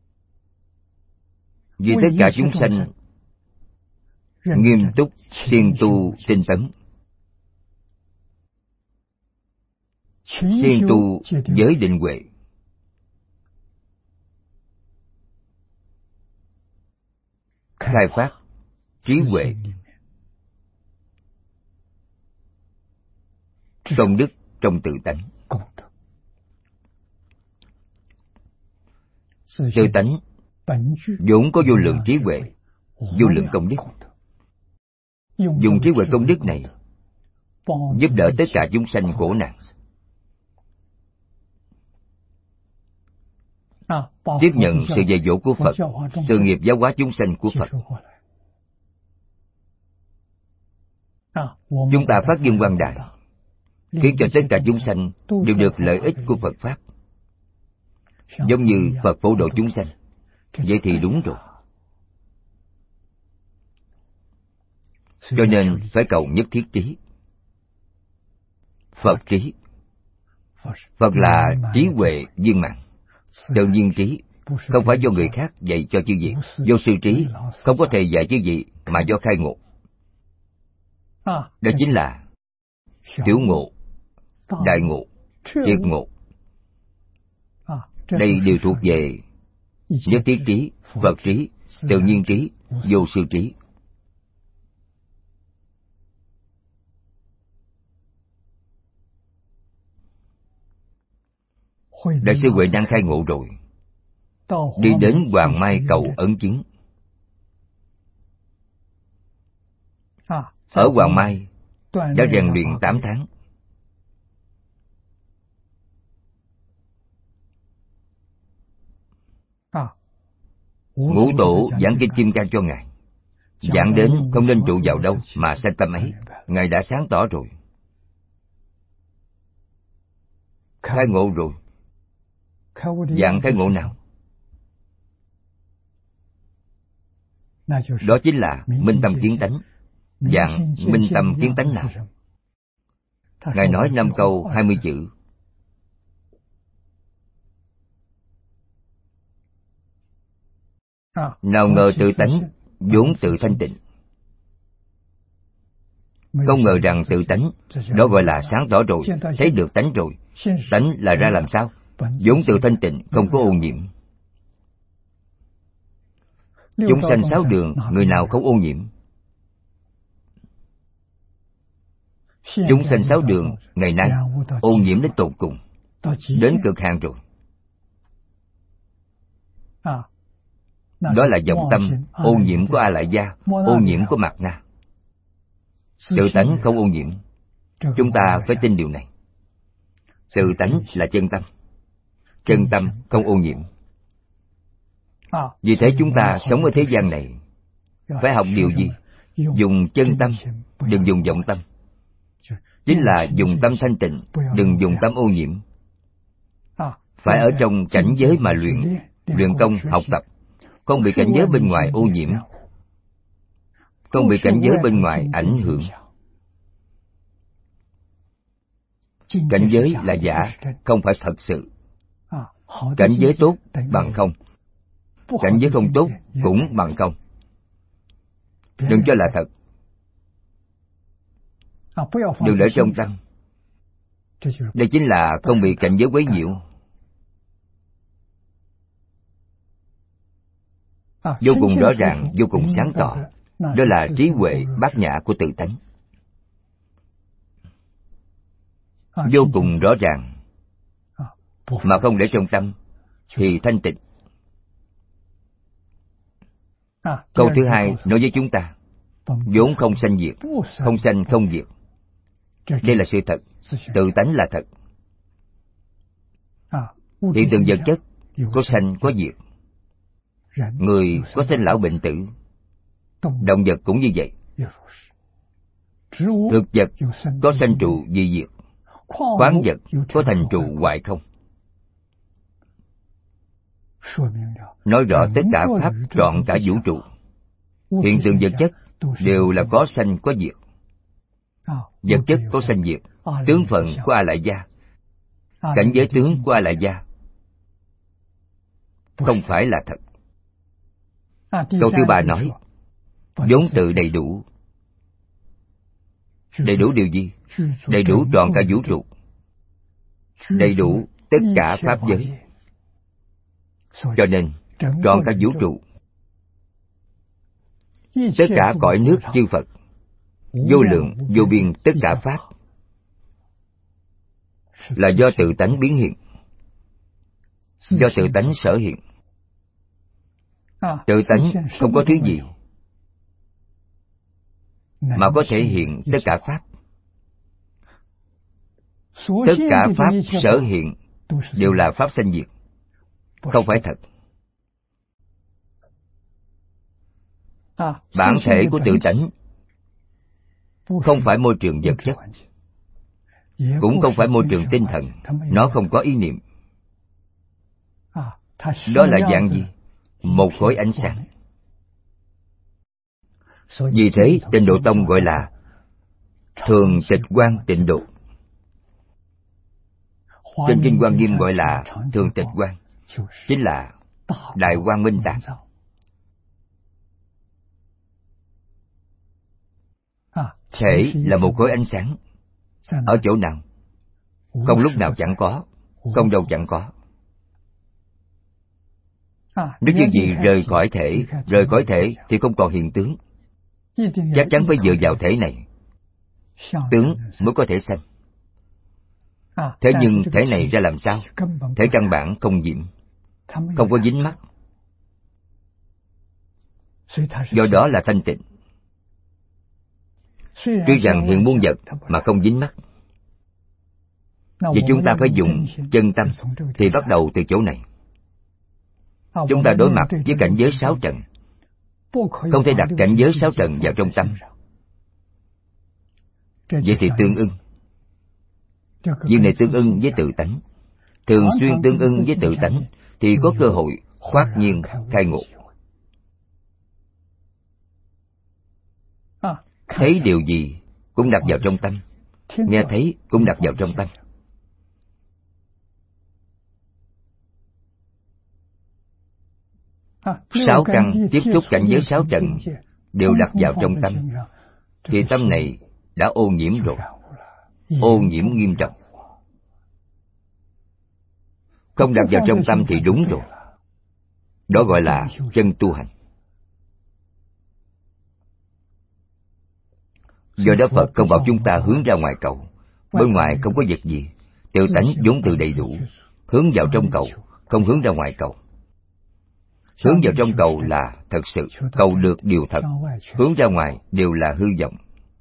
Vì tất cả chúng sanh nghiêm túc siêng tu tinh tấn, siêng tu giới định huệ, khai phát trí huệ, công đức trong tự tánh. Tự tánh vốn có vô lượng trí huệ, vô lượng công đức. Dùng trí huệ công đức này giúp đỡ tất cả chúng sanh khổ nạn, tiếp nhận sự dạy dỗ của Phật, sự nghiệp giáo hóa chúng sanh của Phật. Chúng ta phát dương quang đại, khiến cho tất cả chúng sanh đều được lợi ích của Phật Pháp. Giống như Phật phổ độ chúng sanh. Vậy thì đúng rồi. Cho nên phải cầu nhất thiết trí. Phật trí. Phật là trí huệ viên mãn, tự nhiên trí, không phải do người khác dạy cho chư vị. Vô sư trí, không có thể dạy chư vị mà do khai ngộ. Đó chính là tiểu ngộ, đại ngộ, triệt ngộ. Đây đều thuộc về nhất thiết trí, Phật trí, tự nhiên trí, vô sư trí. Đại sư Huệ Năng khai ngộ rồi, đi đến Hoàng Mai cầu ấn chứng. Ở Hoàng Mai đã rèn luyện 8 tháng. Ngũ tổ giảng kinh Kim Cang cho Ngài, giảng đến không nên trụ vào đâu mà sanh tâm ấy. Ngài đã sáng tỏ rồi, khai ngộ rồi. Dạng khai ngộ nào? Đó chính là minh tâm kiến tánh. Dạng minh tâm kiến tánh nào? Ngài nói 5 câu 20 chữ. Nào ngờ tự tánh vốn tự thanh tịnh. Không ngờ rằng tự tánh, đó gọi là sáng tỏ rồi, thấy được tánh rồi. Tánh là ra làm sao? Vốn tự thanh tịnh, không có ô nhiễm. Chúng sanh 6 đường, người nào không ô nhiễm? Chúng sanh 6 đường, ngày nay ô nhiễm đến tột cùng, đến cực hạn rồi. Đó là vọng tâm, ô nhiễm của A Lại Gia, ô nhiễm của Mạt Na. Tự tánh không ô nhiễm. Chúng ta phải tin điều này. Tự tánh là chân tâm. Chân tâm không ô nhiễm. Vì thế chúng ta sống ở thế gian này phải học điều gì? Dùng chân tâm, đừng dùng vọng tâm. Chính là dùng tâm thanh tịnh, đừng dùng tâm ô nhiễm. Phải ở trong cảnh giới mà luyện công, học tập, không bị cảnh giới bên ngoài ô nhiễm, không bị cảnh giới bên ngoài ảnh hưởng. Cảnh giới là giả, không phải thật sự. Cảnh giới tốt bằng không, cảnh giới không tốt cũng bằng không. Đừng cho là thật, đừng để trong tâm. Đây chính là không bị cảnh giới quấy nhiễu. Vô cùng rõ ràng, vô cùng sáng tỏ. Đó là trí huệ bát nhã của tự tánh. Vô cùng rõ ràng, mà không để trong tâm thì thanh tịnh. Câu thứ hai nói với chúng ta, vốn không sanh diệt, không sanh không diệt. Đây là sự thật, tự tánh là thật. Hiện tượng vật chất có sanh có diệt. Người có sinh lão bệnh tử, động vật cũng như vậy. Thực vật có sanh trụ di diệt, khoáng vật có thành trụ hoại không. Nói rõ tất cả pháp trọn cả vũ trụ, hiện tượng vật chất đều là có sanh có diệt. Vật chất có sanh diệt, tướng phận của A Lại Gia, cảnh giới tướng của A Lại Gia không phải là thật. Câu thứ ba nói, vốn tự đầy đủ. Đầy đủ điều gì? Đầy đủ trọn cả vũ trụ, đầy đủ tất cả pháp giới. Cho nên trọn cả vũ trụ, tất cả cõi nước chư Phật, vô lượng vô biên tất cả pháp là do tự tánh biến hiện, do tự tánh sở hiện. Tự tánh không có thứ gì mà có thể hiện tất cả pháp. Tất cả pháp sở hiện đều là pháp sanh diệt, không phải thật. Bản thể của tự tánh không phải môi trường vật chất. cũng không phải môi trường tinh thần, nó không có ý niệm. Đó là dạng gì? Một khối ánh sáng. Vì thế Tịnh Độ Tông gọi là thường tịch quang tịnh độ. Trên Kinh Hoa Nghiêm gọi là thường tịch quang, chính là đại quang minh tạng. Thể là một khối ánh sáng. Ở chỗ nào? Không lúc nào chẳng có, không đâu chẳng có. Nếu như gì rời khỏi thể thì không còn hiện tướng. Chắc chắn phải dựa vào thể này, tướng mới có thể sanh. Thế nhưng thể này ra làm sao? Thể căn bản không nhiễm, không có dính mắc. Do đó là thanh tịnh. Tuy rằng hiện muôn vật mà không dính mắc. Vì chúng ta phải dùng chân tâm thì bắt đầu từ chỗ này. Chúng ta đối mặt với cảnh giới sáu trần, không thể đặt cảnh giới sáu trần vào trong tâm. Vậy thì tương ưng. Việc này tương ưng với tự tánh. Thường xuyên tương ưng với tự tánh thì có cơ hội khoát nhiên khai ngộ. Thấy điều gì cũng đặt vào trong tâm, nghe thấy cũng đặt vào trong tâm. Sáu căn tiếp xúc cảnh giới sáu trần đều đặt vào trong tâm, thì tâm này đã ô nhiễm rồi, ô nhiễm nghiêm trọng. Không đặt vào trong tâm thì đúng rồi. Đó gọi là chân tu hành. Do đó Phật không bảo chúng ta hướng ra ngoài cầu. Bên ngoài không có vật gì, tự tánh vốn tự đầy đủ. Hướng vào trong cầu, không hướng ra ngoài cầu. Hướng vào trong cầu là thật sự, cầu được điều thật. Hướng ra ngoài đều là hư vọng.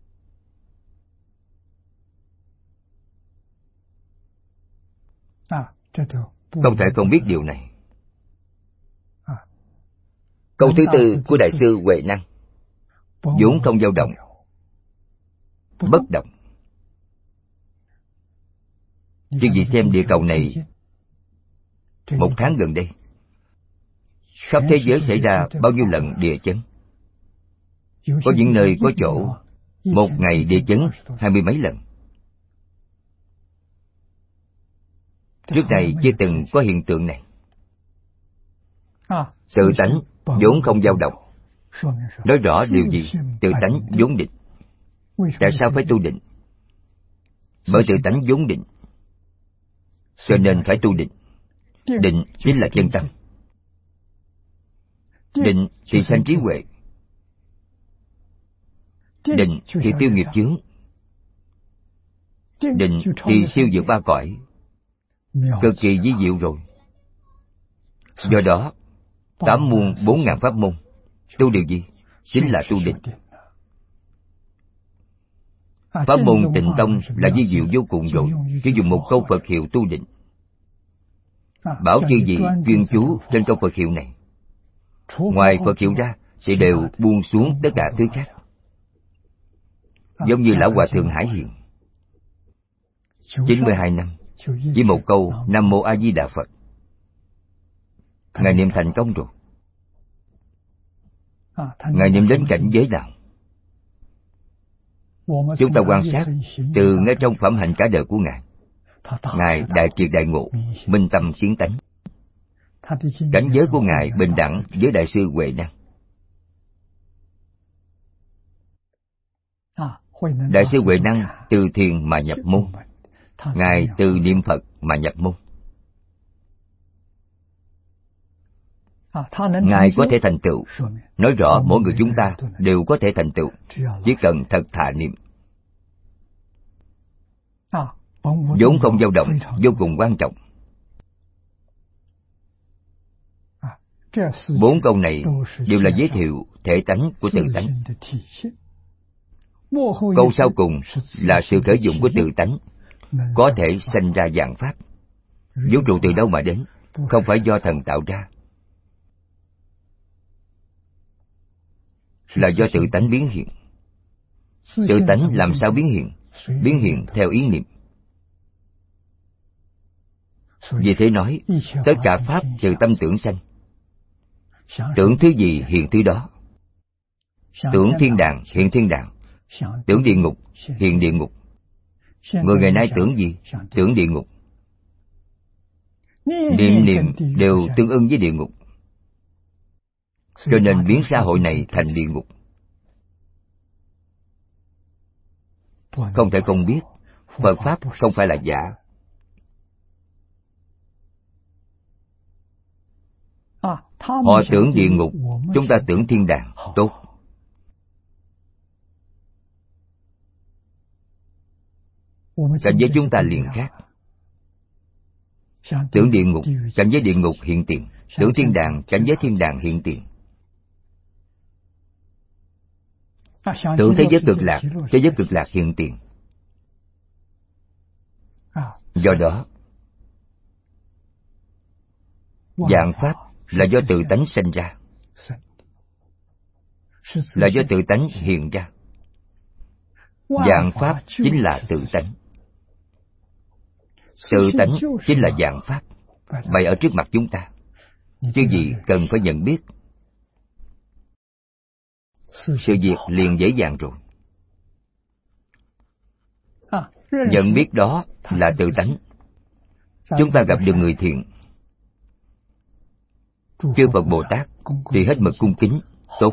Không thể không biết điều này. Câu thứ tư của Đại sư Huệ Năng: vốn không dao động, bất động. Chứ gì xem địa cầu này, một tháng gần đây, khắp thế giới xảy ra bao nhiêu lần địa chấn. Có những nơi có chỗ một ngày địa chấn 20 mấy lần. Trước đây chưa từng có hiện tượng này. Tự tánh vốn không dao động, nói rõ điều gì? Tự tánh vốn định. Tại sao phải tu định? Bởi tự tánh vốn định, cho nên phải tu định. Định chính là chân tâm. Định thì sanh trí huệ. Định thì tiêu nghiệp chướng. Định thì siêu vượt ba cõi. Cực kỳ vi diệu rồi. Do đó 8 muôn 4.000 pháp môn tu điều gì? Chính là tu định. Pháp môn Tịnh Tông là vi diệu vô cùng rồi, chỉ dùng một câu Phật hiệu tu định. Bảo chư vị chuyên chú trên câu Phật hiệu này. Ngoài Phật hiệu ra thì đều buông xuống tất cả thứ khác. Giống như Lão Hòa Thượng Hải Hiền 92 năm chỉ một câu Nam Mô A Di Đà Phật, Ngài niệm thành công rồi. Ngài niệm đến cảnh giới nào? Chúng ta quan sát từ ngay trong phẩm hạnh cả đời của Ngài. Ngài đại triệt đại ngộ, minh tâm kiến tánh. Cảnh giới của Ngài bình đẳng với Đại sư Huệ Năng. Đại sư Huệ Năng từ thiền mà nhập môn, Ngài từ niệm Phật mà nhập môn. Ngài có thể thành tựu, nói rõ mỗi người chúng ta đều có thể thành tựu, chỉ cần thật thà niệm. Vốn không dao động vô cùng quan trọng. 4 câu này đều là giới thiệu thể tánh của tự tánh. Câu sau cùng là sự khởi dụng của tự tánh, có thể sanh ra vạn pháp. Vũ trụ từ đâu mà đến? Không phải do thần tạo ra, là do tự tánh biến hiện. Tự tánh làm sao biến hiện? Biến hiện theo ý niệm. Vì thế nói, tất cả pháp trừ tâm tưởng sanh. Tưởng thứ gì hiện thứ đó. Tưởng thiên đàng hiện thiên đàng. Tưởng địa ngục hiện địa ngục. Người ngày nay tưởng gì? Tưởng địa ngục. Niệm niệm đều tương ưng với địa ngục. Cho nên biến xã hội này thành địa ngục. Không thể không biết, Phật Pháp không phải là giả. Họ tưởng địa ngục, chúng ta tưởng thiên đàng, tốt. Cảnh giới chúng ta liền khác. Tưởng địa ngục, cảnh giới địa ngục hiện tiền. Tưởng thiên đàng, cảnh giới thiên đàng hiện tiền. Tưởng thế giới cực lạc, thế giới cực lạc hiện tiền. Do đó, vạn pháp là do tự tánh sinh ra, là do tự tánh hiện ra. Vạn pháp chính là tự tánh. Tự tánh chính là vạn pháp, bày ở trước mặt chúng ta. Chứ gì cần phải nhận biết. Sự việc liền dễ dàng rồi. Nhận biết đó là tự tánh. Chúng ta gặp được người thiện, chư Phật Bồ Tát thì hết mực cung kính, tốt.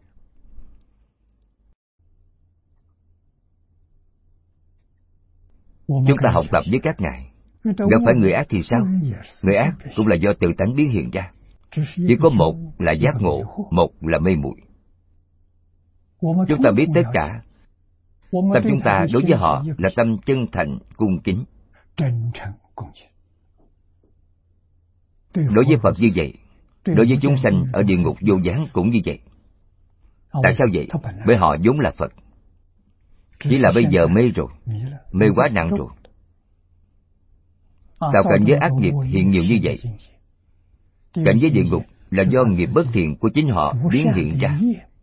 Chúng ta học tập với các ngài. Gặp phải người ác thì sao? Người ác cũng là do tự tánh biến hiện ra. Chỉ có một là giác ngộ, một là mê muội. Chúng ta biết tất cả. Tâm chúng ta đối với họ là tâm chân thành, cung kính. Đối với Phật như vậy, đối với chúng sanh ở địa ngục vô gián cũng như vậy. Tại sao vậy? Bởi họ vốn là Phật. Chỉ là bây giờ mê rồi, mê quá nặng rồi. Tạo cảnh giới ác nghiệp hiện nhiều như vậy. Cảnh giới địa ngục là do nghiệp bất thiện của chính họ biến hiện ra.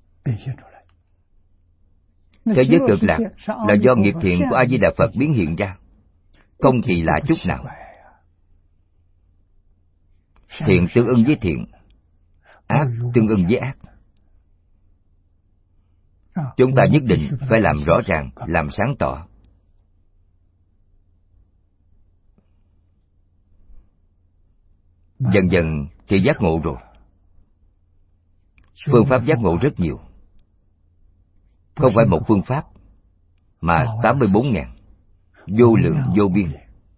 Thế giới cực lạc là do nghiệp thiện của A Di Đà Phật biến hiện ra. Không kỳ lạ chút nào. Thiện tương ưng với thiện, ác tương ưng với ác. Chúng ta nhất định phải làm rõ ràng, làm sáng tỏ. Dần dần thì giác ngộ rồi. Phương pháp giác ngộ rất nhiều. Không phải một phương pháp, mà 84.000, vô lượng vô biên.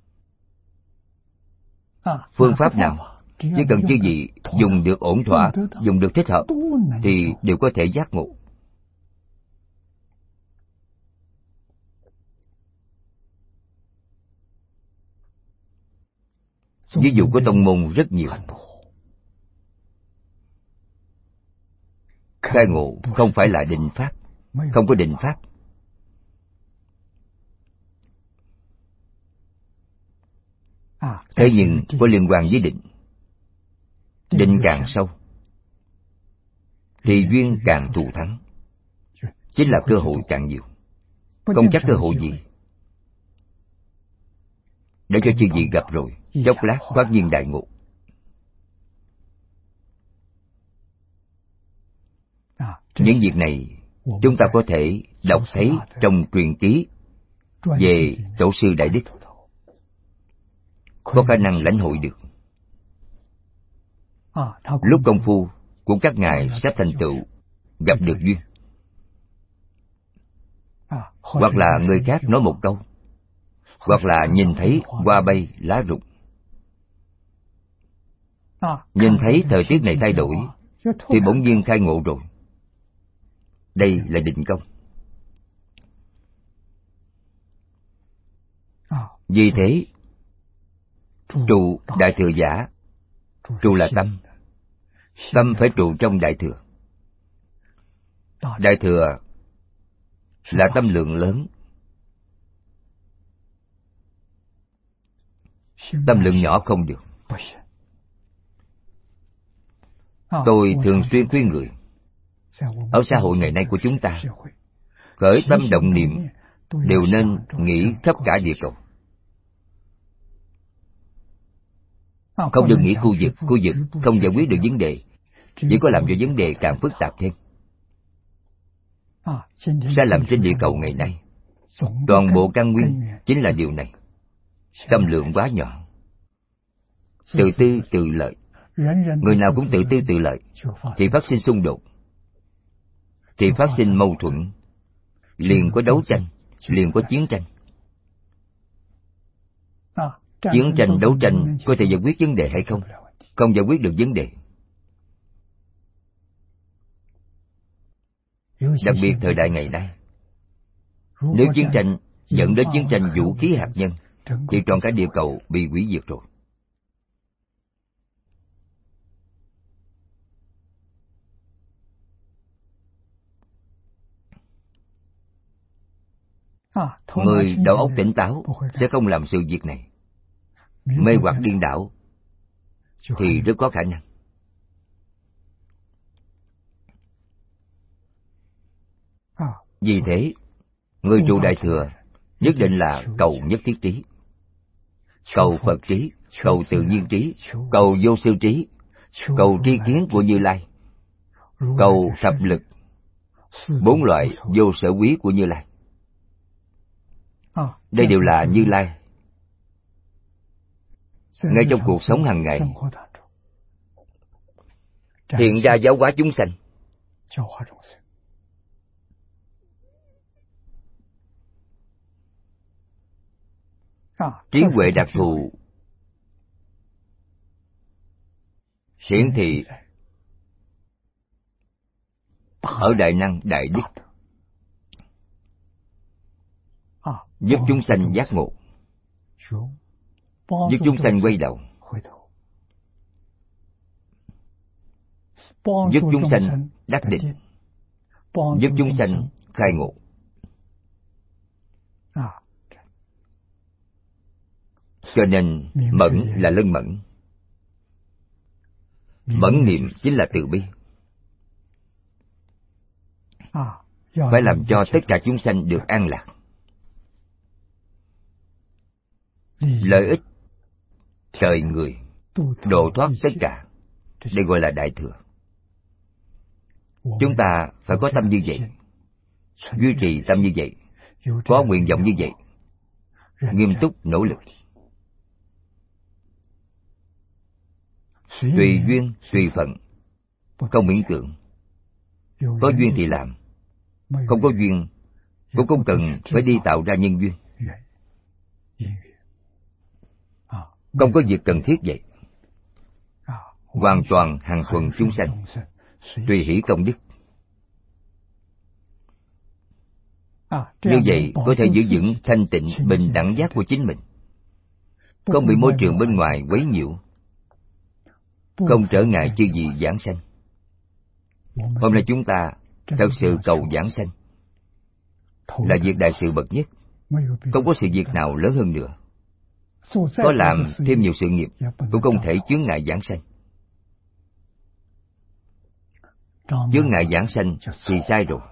Phương pháp nào? Chỉ cần chư vị dùng được ổn thỏa, dùng được thích hợp, thì đều có thể giác ngộ. Ví dụ của tông môn rất nhiều. Khai ngộ không phải là định pháp, không có định pháp. Thế nhưng có liên quan với định. Định càng sâu thì duyên càng thù thắng. Chính là cơ hội càng nhiều. Không chắc cơ hội gì. Để cho chư vị gặp rồi, chốc lát phát nhiên đại ngộ. Những việc này chúng ta có thể đọc thấy trong truyền ký về tổ sư Đại Đức, có khả năng lãnh hội được. Lúc công phu của các ngài sắp thành tựu, gặp được duyên, hoặc là người khác nói một câu, hoặc là nhìn thấy hoa bay lá rụng, nhìn thấy thời tiết này thay đổi, thì bỗng nhiên khai ngộ rồi. Đây là định công. Vì thế, trụ Đại Thừa giả, trụ là tâm. Tâm phải trụ trong Đại Thừa. Đại Thừa là tâm lượng lớn. Tâm lượng nhỏ không được. Tôi thường xuyên khuyên người, ở xã hội ngày nay của chúng ta, khởi tâm động niệm đều nên nghĩ khắp cả địa cầu. Không được nghĩ khu vực không giải quyết được vấn đề, chỉ có làm cho vấn đề càng phức tạp thêm. Sai lầm trên địa cầu ngày nay, toàn bộ căn nguyên chính là điều này. Tâm lượng quá nhỏ, tự tư tự lợi. Người nào cũng tự tư tự lợi thì phát sinh xung đột, thì phát sinh mâu thuẫn, liền có đấu tranh, liền có chiến tranh. Chiến tranh, đấu tranh có thể giải quyết vấn đề hay không? Không giải quyết được vấn đề. Đặc biệt thời đại ngày nay, nếu chiến tranh dẫn đến chiến tranh vũ khí hạt nhân, thì toàn cả địa cầu bị hủy diệt rồi. Người đầu óc tỉnh táo sẽ không làm sự việc này. Mê hoặc điên đảo thì rất có khả năng. Vì thế, người trụ Đại Thừa nhất định là cầu nhất thiết trí, cầu Phật trí, cầu tự nhiên trí, cầu vô sư trí, cầu tri kiến của Như Lai, cầu thập lực, 4 loại vô sở quý của Như Lai. Đây đều là Như Lai. Ngay trong cuộc sống hàng ngày hiện ra giáo hóa chúng sanh. Trí huệ đặc thù hiển thị ở đại năng đại đức, giúp chúng sanh giác ngộ, giúp chúng sanh quay đầu, giúp chúng sanh đắc định, giúp chúng sanh khai ngộ. Cho nên mẫn là lân mẫn. Mẫn niệm chính là từ bi. Phải làm cho tất cả chúng sanh được an lạc. Lợi ích trời người, độ thoát tất cả. Đây gọi là Đại Thừa. Chúng ta phải có tâm như vậy, duy trì tâm như vậy, có nguyện vọng như vậy, nghiêm túc nỗ lực. Tùy duyên, tùy phận, không miễn cưỡng. Có duyên thì làm, không có duyên cũng không cần phải đi tạo ra nhân duyên. Không có việc cần thiết vậy. Hoàn toàn hàng thuận chúng sanh, tùy hỷ công đức. Như vậy có thể giữ vững thanh tịnh bình đẳng giác của chính mình, không bị môi trường bên ngoài quấy nhiễu, không trở ngại chư vị giảng sanh. Hôm nay chúng ta thật sự cầu giảng sanh là việc đại sự bậc nhất, không có sự việc nào lớn hơn nữa. Có làm thêm nhiều sự nghiệp cũng không thể chướng ngại giảng sanh. Chướng ngại giảng sanh thì sai rồi.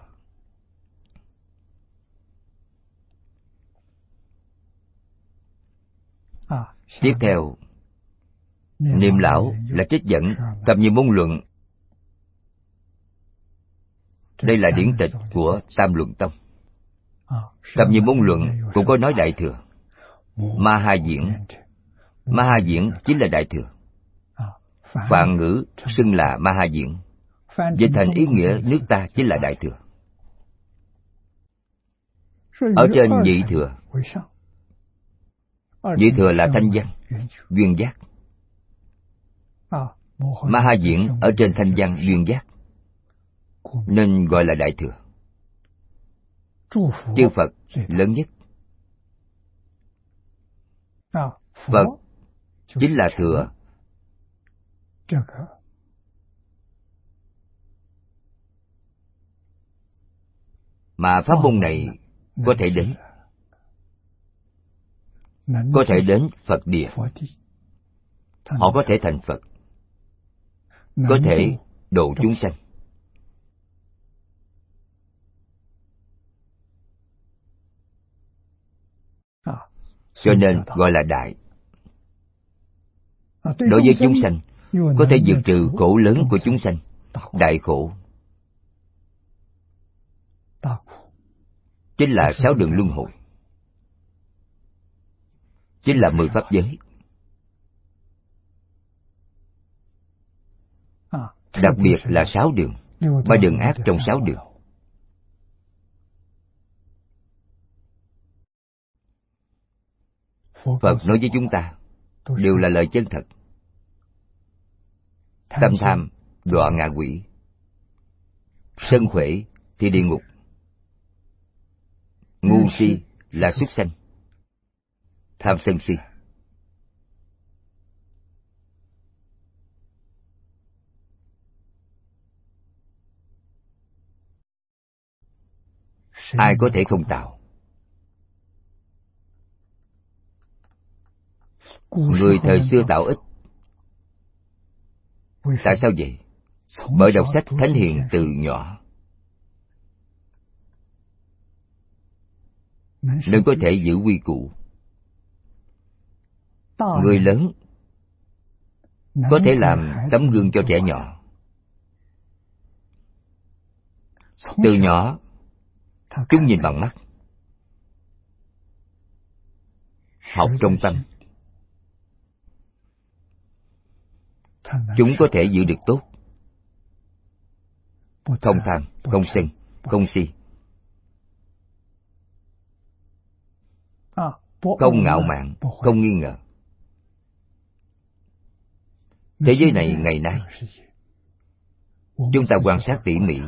Tiếp theo, Niệm Lão là trích dẫn Thập Nhị Môn Luận. Đây là điển tịch của Tam Luận Tông. Thập Nhị Môn Luận cũng có nói Đại Thừa. Ma Ha Diễn, Ma Ha Diễn chính là Đại Thừa. Phạn ngữ xưng là Ma Ha Diễn, dịch thành ý nghĩa nước ta chính là Đại Thừa. Ở trên Nhị Thừa. Nhị Thừa là thanh văn, duyên giác. Ma Ha Diễn ở trên thanh văn duyên giác, nên gọi là Đại Thừa. Chư Phật lớn nhất. Phật chính là thừa. Mà pháp môn này có thể đến, có thể đến Phật địa. Họ có thể thành Phật, có thể độ chúng sanh. Cho nên gọi là đại. Đối với chúng sanh, có thể diệt trừ khổ lớn của chúng sanh, đại khổ. Chính là 6 đường luân hồi, chính là 10 pháp giới. Đặc biệt là 6 đường, 3 đường ác trong 6 đường. Phật nói với chúng ta đều là lời chân thật. Tâm tham đọa ngạ quỷ, sân khỏe thì địa ngục, ngu si là súc sanh, tham sân si. Ai có thể không tạo? Người thời xưa tạo ít. Tại sao vậy? Bởi đọc sách thánh hiền từ nhỏ, nên có thể giữ quy củ. Người lớn có thể làm tấm gương cho trẻ nhỏ. Từ nhỏ, chúng nhìn bằng mắt, học trong tâm. Chúng có thể giữ được tốt, không tham, không sân, không si, không ngạo mạn, không nghi ngờ. Thế giới này ngày nay, chúng ta quan sát tỉ mỉ,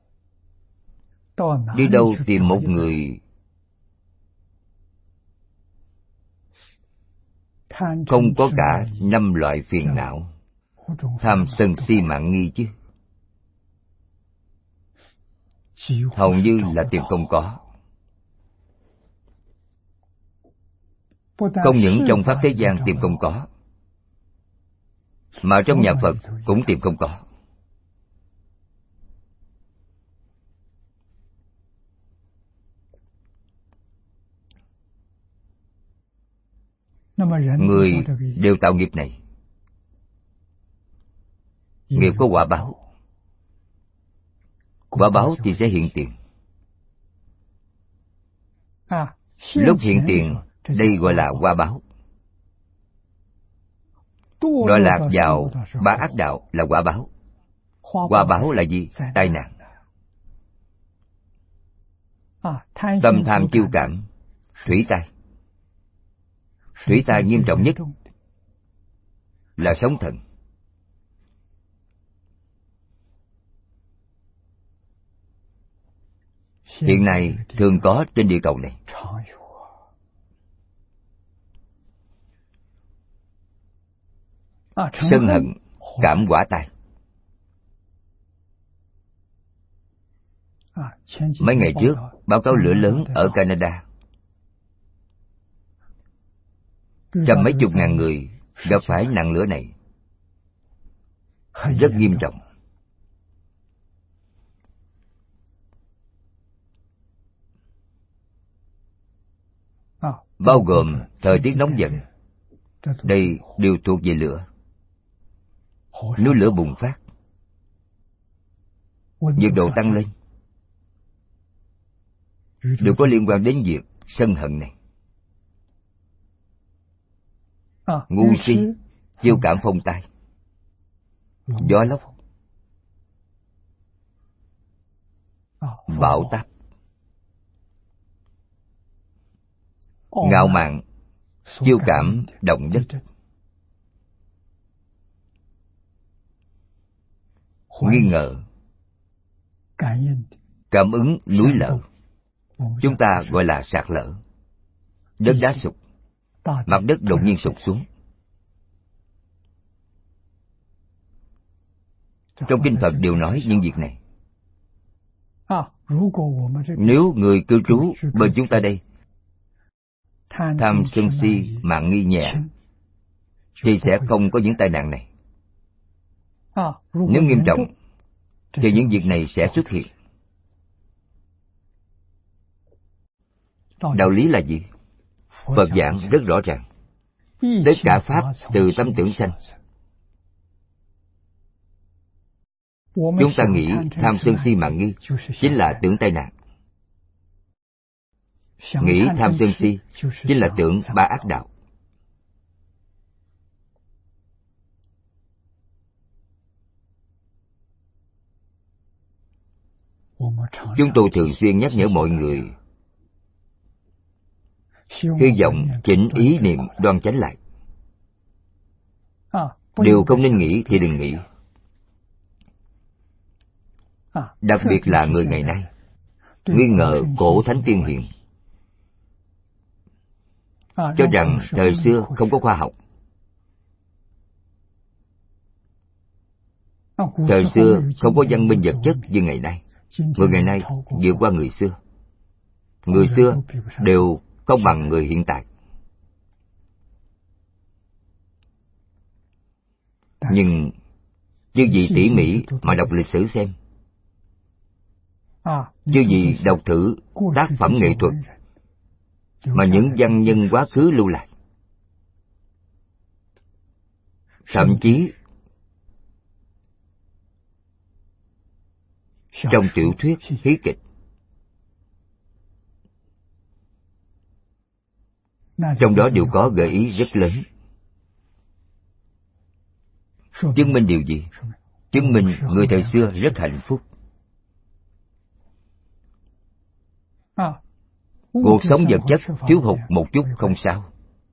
đi đâu tìm một người không có cả 5 loại phiền não, tham sân si mạn nghi chứ? Hầu như là tìm không có. Không những trong pháp thế gian tìm không có, mà trong nhà Phật cũng tìm không có. Người đều tạo nghiệp này. Nghiệp có quả báo. Quả báo thì sẽ hiện tiền. Lúc hiện tiền, đây gọi là quả báo. Đọa lạc vào 3 ác đạo là quả báo. Quả báo là gì? Tai nạn. Tâm tham chiêu cảm, thủy tai. Thủy tai nghiêm trọng nhất là sóng thần. Hiện nay thường có trên địa cầu này. Sân hận cảm quả tai. Mấy ngày trước, báo cáo lửa lớn ở Canada. 100 mấy chục ngàn người gặp phải nạn lửa này. Rất nghiêm trọng. Bao gồm thời tiết nóng giận. Đây đều thuộc về lửa. Núi lửa bùng phát, nhiệt độ tăng lên, đều có liên quan đến việc sân hận này. Ngu si, chiêu cảm phong tai, gió lốc, bão táp, ngạo mạn, chiêu cảm động đất, nghi ngờ, cảm ứng núi lở. Chúng ta gọi là sạt lở. Đất đá sụt, mặt đất đột nhiên sụt xuống. Trong kinh Phật đều nói những việc này. Nếu người cư trú bên chúng ta đây tham sân si mạn nghi nhẹ, thì sẽ không có những tai nạn này. Nếu nghiêm trọng thì những việc này sẽ xuất hiện. Đạo lý là gì? Phật giảng rất rõ ràng. Tất cả pháp từ tâm tưởng sanh. Chúng ta nghĩ tham sân si mạng nghi chính là tưởng tai nạn. Nghĩ tham sân si chính là tưởng ba ác đạo. Chúng tôi thường xuyên nhắc nhở mọi người hy vọng chỉnh ý niệm đoan chánh lại. Điều không nên nghĩ thì đừng nghĩ. Đặc biệt là người ngày nay nghi ngờ cổ thánh tiên hiền, cho rằng thời xưa không có khoa học. Thời xưa không có văn minh vật chất như ngày nay. Người ngày nay vượt qua người xưa. Người xưa đều không bằng người hiện tại. Nhưng chứ gì tỉ mỉ mà đọc lịch sử xem. Chứ gì đọc thử tác phẩm nghệ thuật mà những văn nhân quá khứ lưu lại. Thậm chí trong tiểu thuyết, hí kịch, trong đó đều có gợi ý rất lớn. Chứng minh điều gì? Chứng minh người thời xưa rất hạnh phúc. Cuộc sống vật chất thiếu hụt một chút không sao.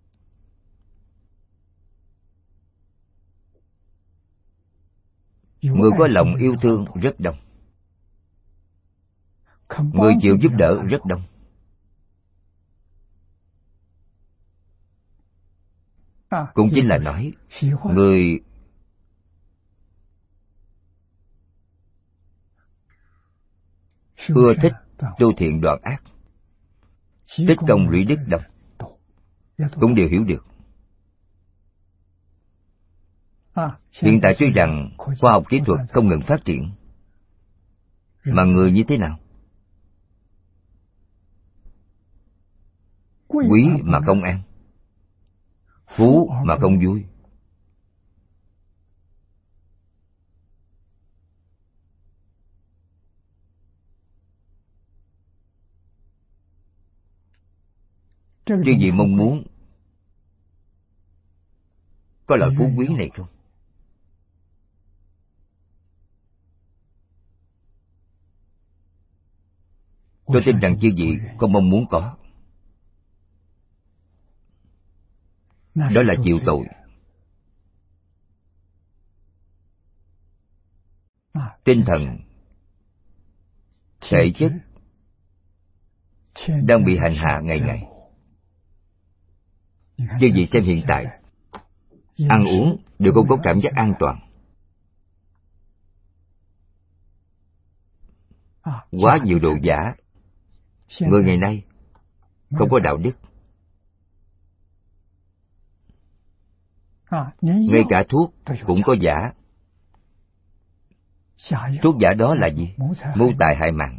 Người có lòng yêu thương rất đông. Người chịu giúp đỡ rất đông. Cũng chính là nói, người ưa thích tu thiện đoạn ác, tích công lũy đức đông, cũng đều hiểu được. Hiện tại tuy rằng khoa học kỹ thuật không ngừng phát triển, mà người như thế nào? Quý mà không an, phú mà không vui. Chứ gì mong muốn có loại phú quý này không? Tôi tin rằng chư vị không mong muốn có. Đó là chịu tội. Tinh thần, thể chất đang bị hành hạ ngày ngày. Chư vị xem hiện tại, ăn uống đều không có cảm giác an toàn. Quá nhiều đồ giả. Người ngày nay không có đạo đức. Ngay cả thuốc cũng có giả. Thuốc giả đó là gì? Mưu tài hại mạng.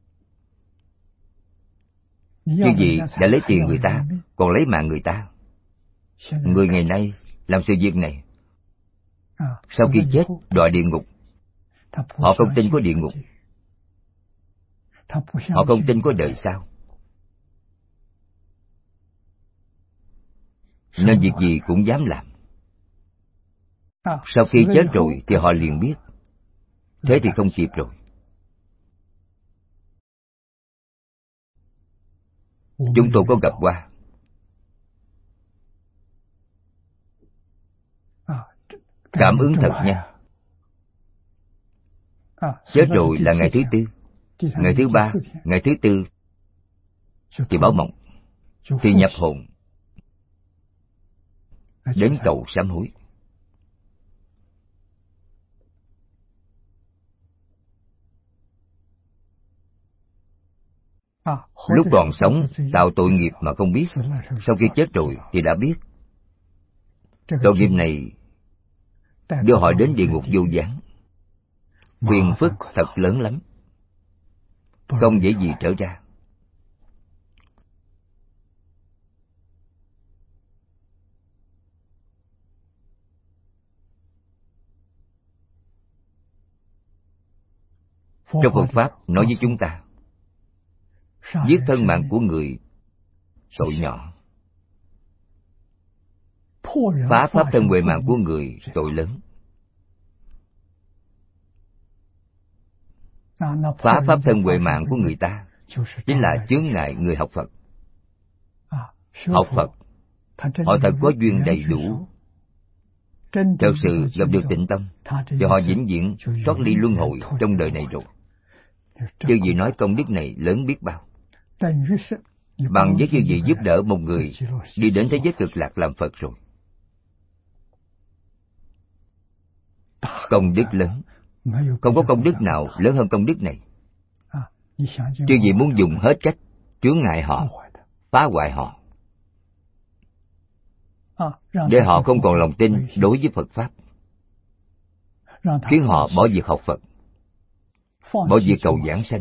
Chứ gì đã lấy tiền người ta, còn lấy mạng người ta. Người ngày nay làm sự việc này, sau khi chết đọa địa ngục. Họ không tin có địa ngục. Họ không tin có đời sau. Nên việc gì cũng dám làm. Sau khi chết rồi thì họ liền biết. Thế thì không kịp rồi. Chúng tôi có gặp qua. Cảm ứng thật nha. Chết rồi là ngày thứ tư, ngày thứ ba, ngày thứ tư thì báo mộng, thì nhập hồn đến cầu sám hối. Lúc còn sống tạo tội nghiệp mà không biết, sau khi chết rồi thì đã biết. Tội nghiệp này đưa họ đến địa ngục vô gián. Phiền phức thật lớn lắm, không dễ gì trở ra. Trong Phật Pháp nói với chúng ta, giết thân mạng của người tội nhỏ, phá pháp thân huệ mạng của người tội lớn. Phá pháp thân huệ mạng của người ta chính là chướng ngại người học Phật. Học Phật, họ thật có duyên đầy đủ, thật sự gặp được tịnh tâm, thì họ vĩnh viễn thoát ly luân hồi trong đời này rồi. Chư vị nói công đức này lớn biết bao. Bằng với chư vị giúp đỡ một người đi đến thế giới cực lạc làm Phật rồi. Công đức lớn, không có công đức nào lớn hơn công đức này. Chư vị muốn dùng hết cách chướng ngại họ, phá hoại họ, để họ không còn lòng tin đối với Phật Pháp, khiến họ bỏ việc học Phật, bỏ việc cầu giảng sanh.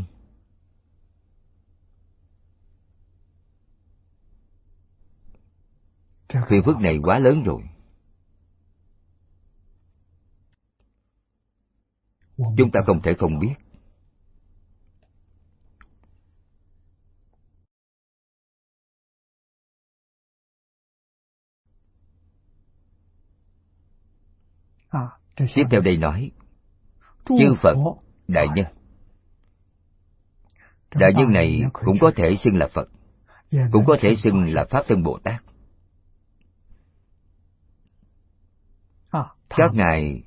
Phiền phức này quá lớn rồi. Chúng ta không thể không biết. Tiếp theo đây nói, chư Phật đại nhân. Đại nhân này cũng có thể xưng là Phật, cũng có thể xưng là Pháp Thân Bồ Tát. Các ngài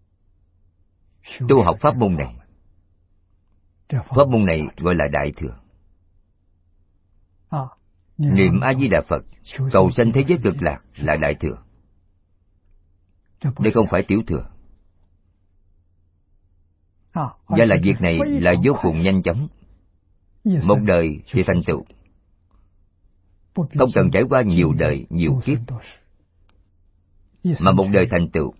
tu học pháp môn này. Pháp môn này gọi là Đại Thừa. Niệm A Di Đà Phật, cầu sanh thế giới cực lạc là Đại Thừa. Đây không phải Tiểu Thừa. Và là việc này là vô cùng nhanh chóng, một đời thì thành tựu, không cần trải qua nhiều đời, nhiều kiếp, mà một đời thành tựu.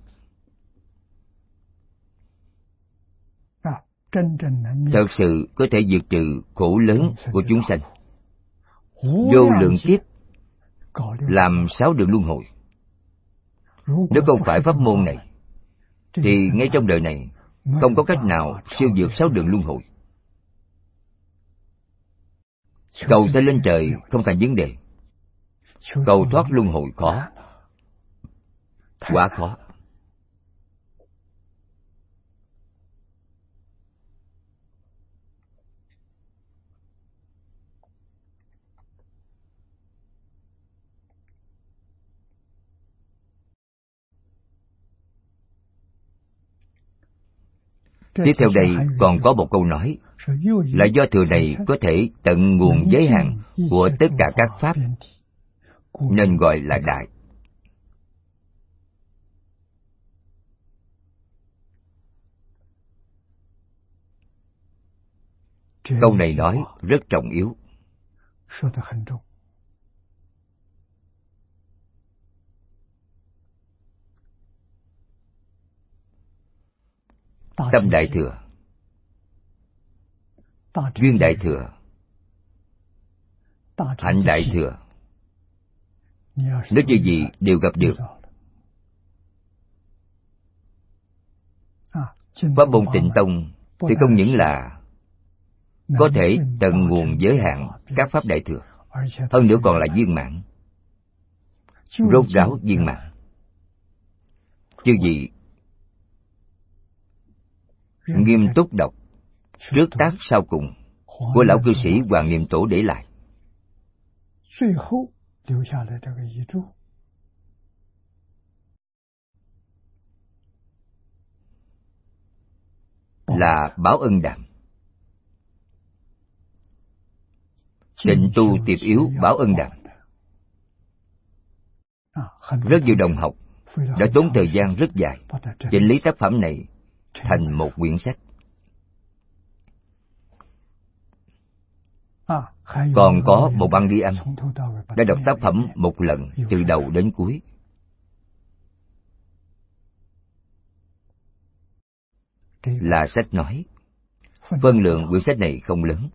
Thật sự có thể diệt trừ khổ lớn của chúng sanh, vô lượng kiếp làm 6 đường luân hồi. Nếu không phải pháp môn này, thì ngay trong đời này không có cách nào siêu vượt 6 đường luân hồi. Cầu sanh lên trời không thành vấn đề, cầu thoát luân hồi khó, quá khó. Tiếp theo đây còn có một câu nói là do thừa này có thể tận nguồn giới hạn của tất cả các pháp, nên gọi là đại. Câu này nói rất trọng yếu. Tâm Đại Thừa, duyên Đại Thừa, hạnh Đại Thừa, nếu như gì đều gặp được. Pháp môn Tịnh Tông thì không những là có thể tận nguồn giới hạn các pháp Đại Thừa, hơn nữa còn là viên mãn, rốt ráo viên mãn. Chư vị nghiêm túc đọc trước tác sau cùng của lão cư sĩ Hoàng Niệm Tổ để lại. Là báo ân đàm. Tịnh tu tiệp yếu báo ân đàm. Rất nhiều đồng học đã tốn thời gian rất dài chỉnh lý tác phẩm này thành một quyển sách. Còn có một băng ghi âm đã đọc tác phẩm một lần từ đầu đến cuối. Là sách nói. Phân lượng quyển sách này không lớn.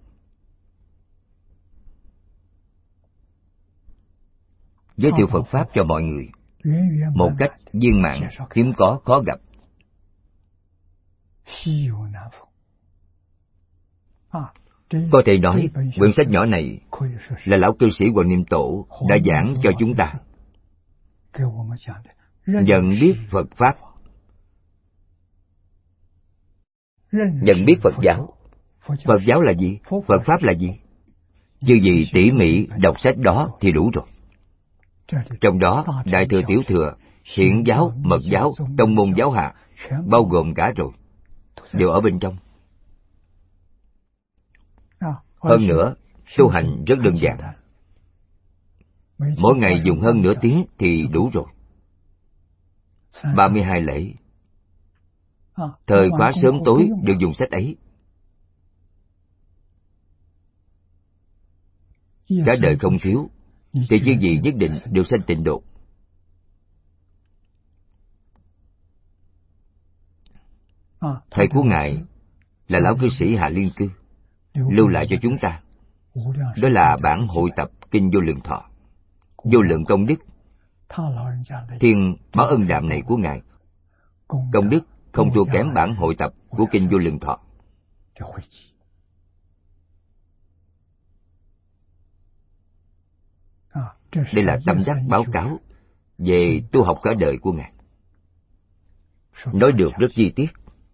Giới thiệu Phật Pháp cho mọi người một cách viên mãn, hiếm có, khó gặp. Có thể nói, quyển sách nhỏ này là Lão Cư Sĩ Hoàng Niệm Tổ đã giảng cho chúng ta nhận biết Phật Pháp, nhận biết Phật giáo. Phật giáo là gì? Phật Pháp là gì? Chứ gì tỉ mỉ đọc sách đó thì đủ rồi. Trong đó, Đại Thừa Tiểu Thừa, Hiển giáo, Mật giáo, Tông môn giáo hạ, bao gồm cả rồi, đều ở bên trong. Hơn nữa, tu hành rất đơn giản. Mỗi ngày dùng hơn nửa tiếng thì đủ rồi. 32 lễ, thời khóa sớm tối đều dùng sách ấy. Cả đời không thiếu, thì chứ gì nhất định đều sanh tịnh độ. Thầy của Ngài là Lão Cư Sĩ Hạ Liên Cư lưu lại cho chúng ta. Đó là bản hội tập Kinh Vô Lượng Thọ, Vô Lượng Công Đức. Thiên Bảo Ân Đạm này của Ngài, công đức không thua kém bản hội tập của Kinh Vô Lượng Thọ. Đây là tâm đắc báo cáo về tu học cả đời của Ngài, nói được rất chi tiết.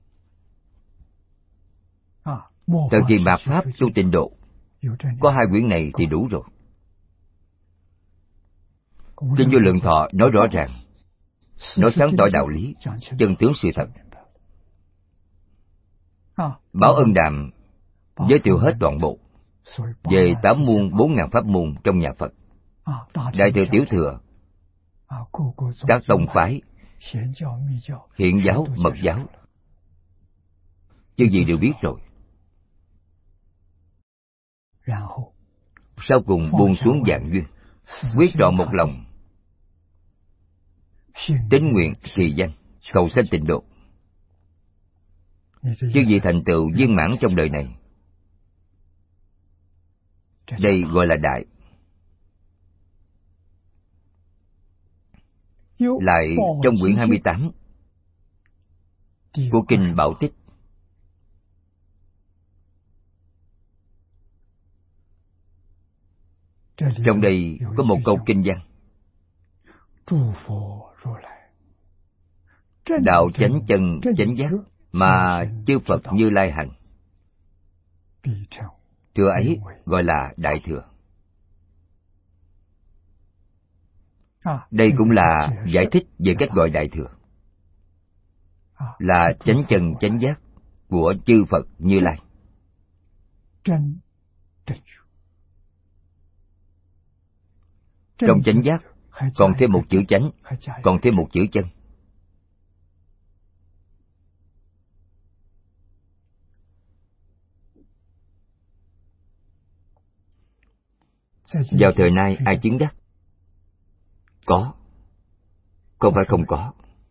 Thời kỳ mạt Pháp tu tịnh độ, có hai quyển này thì đủ rồi. Kinh Vô Lượng Thọ nói rõ ràng, nói sáng tỏ đạo lý, chân tướng sự thật. Bảo Ân Đàm giới thiệu hết toàn bộ về 8 muôn 4.000 pháp môn trong nhà Phật. Đại Thừa Tiểu Thừa, các tông phái, Hiển giáo, Mật giáo, chứ gì đều biết rồi. Sau cùng buông xuống vạn duyên, quyết trọn một lòng, tín nguyện trì danh, cầu sanh tịnh độ. Chứ gì thành tựu viên mãn trong đời này. Đây gọi là đại. Lại trong quyển 28 của Kinh Bảo Tích, trong đây có một câu kinh văn: đạo chánh chân chánh giác mà chư Phật Như Lai hành, thừa ấy gọi là Đại Thừa. Đây cũng là giải thích về cách gọi Đại Thừa, là chánh chân chánh giác của chư Phật Như Lai. Trong chánh giác còn thêm một chữ chánh, còn thêm một chữ chân. Vào thời nay ai chứng đắc? Có, không phải không có.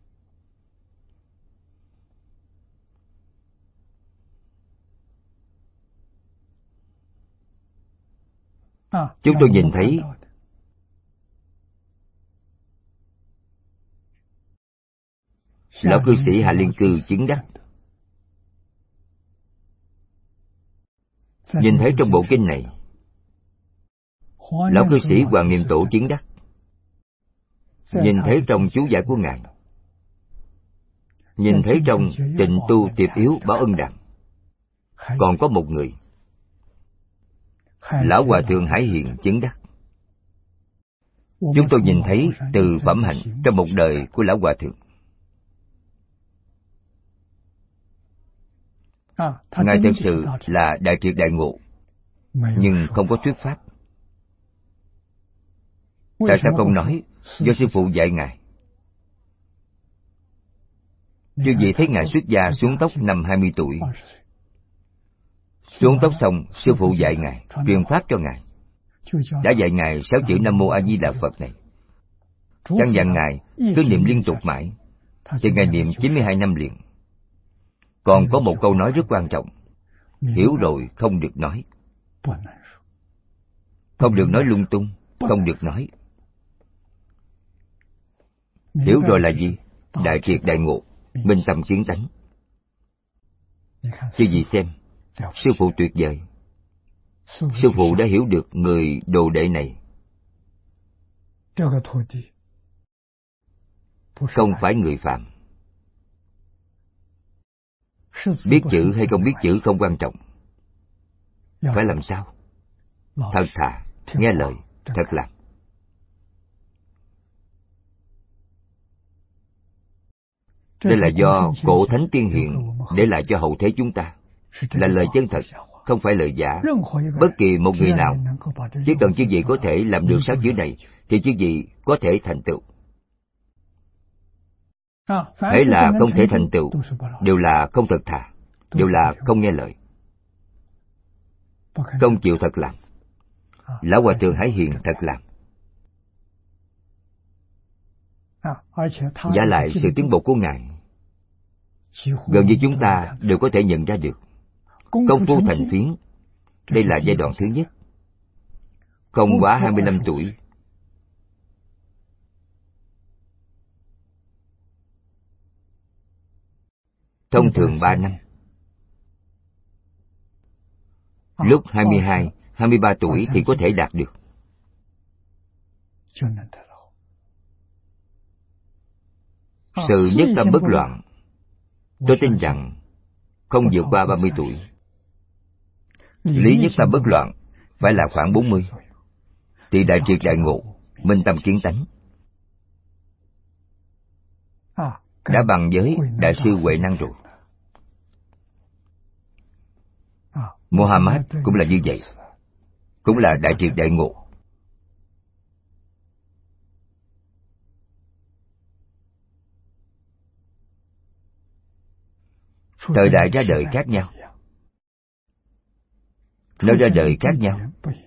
Chúng tôi nhìn thấy Lão Cư Sĩ Hạ Liên Cư chứng đắc. Nhìn thấy trong bộ kinh này Lão Cư Sĩ Hoàng Niệm Tổ chứng đắc. Nhìn thấy trong chú giải của Ngài, nhìn thấy trong Tịnh Tu Tiệp Yếu Bảo Ân Đàm. Còn có một người, Lão Hòa Thượng Hải Hiện chứng đắc. Chúng tôi nhìn thấy từ phẩm hạnh trong một đời của Lão Hòa Thượng. Ngài thật sự là đại triệt đại ngộ, nhưng không có thuyết pháp. Tại sao không nói? Do sư phụ dạy Ngài. Chứ gì thấy Ngài xuất gia xuống tóc năm 20 tuổi. Xuống tóc xong, sư phụ dạy Ngài, truyền pháp cho Ngài. Đã dạy Ngài 6 chữ Nam Mô A Di Đà Phật này. Căn dặn Ngài cứ niệm liên tục mãi, thì Ngài niệm 92 năm liền. Còn có một câu nói rất quan trọng: hiểu rồi không được nói. Không được nói lung tung, không được nói. Hiểu rồi là gì? Đại triệt đại ngộ, minh tâm kiến tánh. Chứ gì xem, Sư phụ tuyệt vời. Sư phụ đã hiểu được người đồ đệ này không phải người phạm. Biết chữ hay không biết chữ không quan trọng. Phải làm sao? Thật thà, nghe lời, thật làm. Đây là do cổ thánh tiên hiền để lại cho hậu thế chúng ta. Là lời chân thật, không phải lời giả. Bất kỳ một người nào, chỉ cần chư vị có thể làm được 6 chữ này, thì chư vị có thể thành tựu. Hễ là không thể thành tựu, đều là không thật thà, đều là không nghe lời, không chịu thật làm. Lão Hòa Thượng Hải Hiền thật làm. Giả lại sự tiến bộ của Ngài, gần như chúng ta đều có thể nhận ra được. Công phu thành phiến, đây là giai đoạn thứ nhất. Không quá 25 tuổi. Thông thường 3 năm. Lúc 22, 23 tuổi thì có thể đạt được. Sự nhất tâm bất loạn, tôi tin rằng không vượt qua 30 tuổi. Lý nhất tâm bất loạn phải là khoảng 40. Thì đại triệt đại ngộ, minh tâm kiến tánh, đã bằng với Đại sư Huệ Năng rồi. Muhammad cũng là như vậy, cũng là đại triệt đại ngộ. Thời đại ra đời khác nhau, nơi ra đời khác nhau,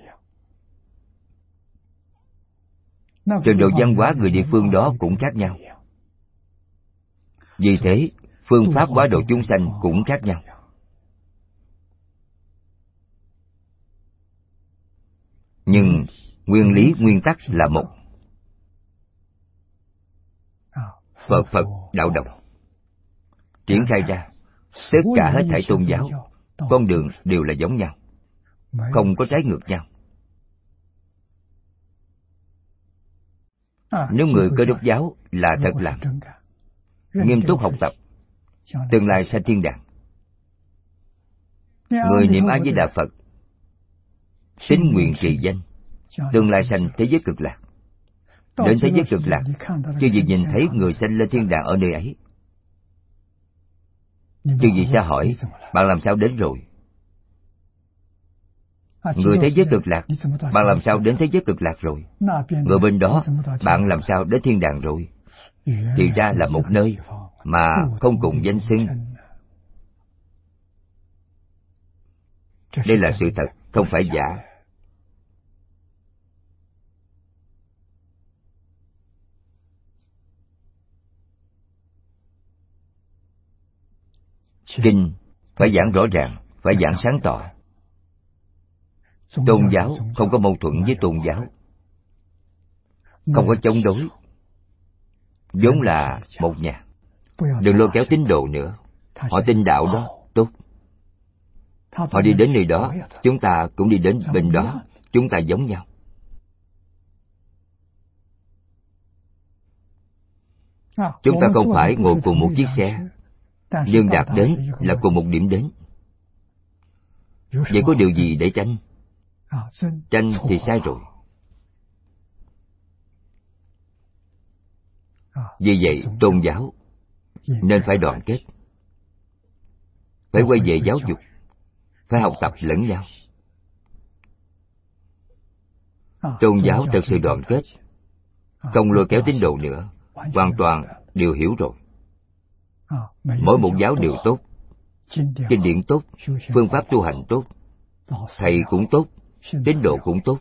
trình độ văn hóa người địa phương đó cũng khác nhau. Vì thế, phương pháp hóa độ chúng sanh cũng khác nhau. Nhưng nguyên lý nguyên tắc là một. Phật Phật đạo đồng triển khai ra, tất cả hết thảy tôn giáo, con đường đều là giống nhau, không có trái ngược nhau. Nếu người Cơ Đốc giáo là thật làm, nghiêm túc học tập, tương lai sanh thiên đàng. Người niệm A Di Đà Phật, tín nguyện trì danh, tương lai sanh thế giới cực lạc. Đến thế giới cực lạc, chư vị nhìn thấy người sanh lên thiên đàng ở nơi ấy. Chư vị sẽ hỏi, bạn làm sao đến rồi? Người thế giới cực lạc, bạn làm sao đến thế giới cực lạc rồi? Người bên đó, bạn làm sao đến thiên đàng rồi? Thì ra là một nơi mà không cùng danh xưng. Đây là sự thật, không phải giả. Kinh phải giảng rõ ràng, phải giảng sáng tỏ. Tôn giáo không có mâu thuẫn với tôn giáo, không có chống đối, vốn là một nhà. Đừng lôi kéo tín đồ nữa. Họ tin đạo đó, tốt. Họ đi đến nơi đó, chúng ta cũng đi đến bên đó, chúng ta giống nhau. Chúng ta không phải ngồi cùng một chiếc xe, nhưng đạt đến là cùng một điểm đến. Vậy có điều gì để tranh? Tranh thì sai rồi. Vì vậy, tôn giáo nên phải đoàn kết, phải quay về giáo dục, phải học tập lẫn nhau. Tôn giáo thật sự đoàn kết, không lôi kéo tín đồ nữa, hoàn toàn đều hiểu rồi. Mỗi một giáo đều tốt, kinh điển tốt, phương pháp tu hành tốt, thầy cũng tốt, tín đồ cũng tốt.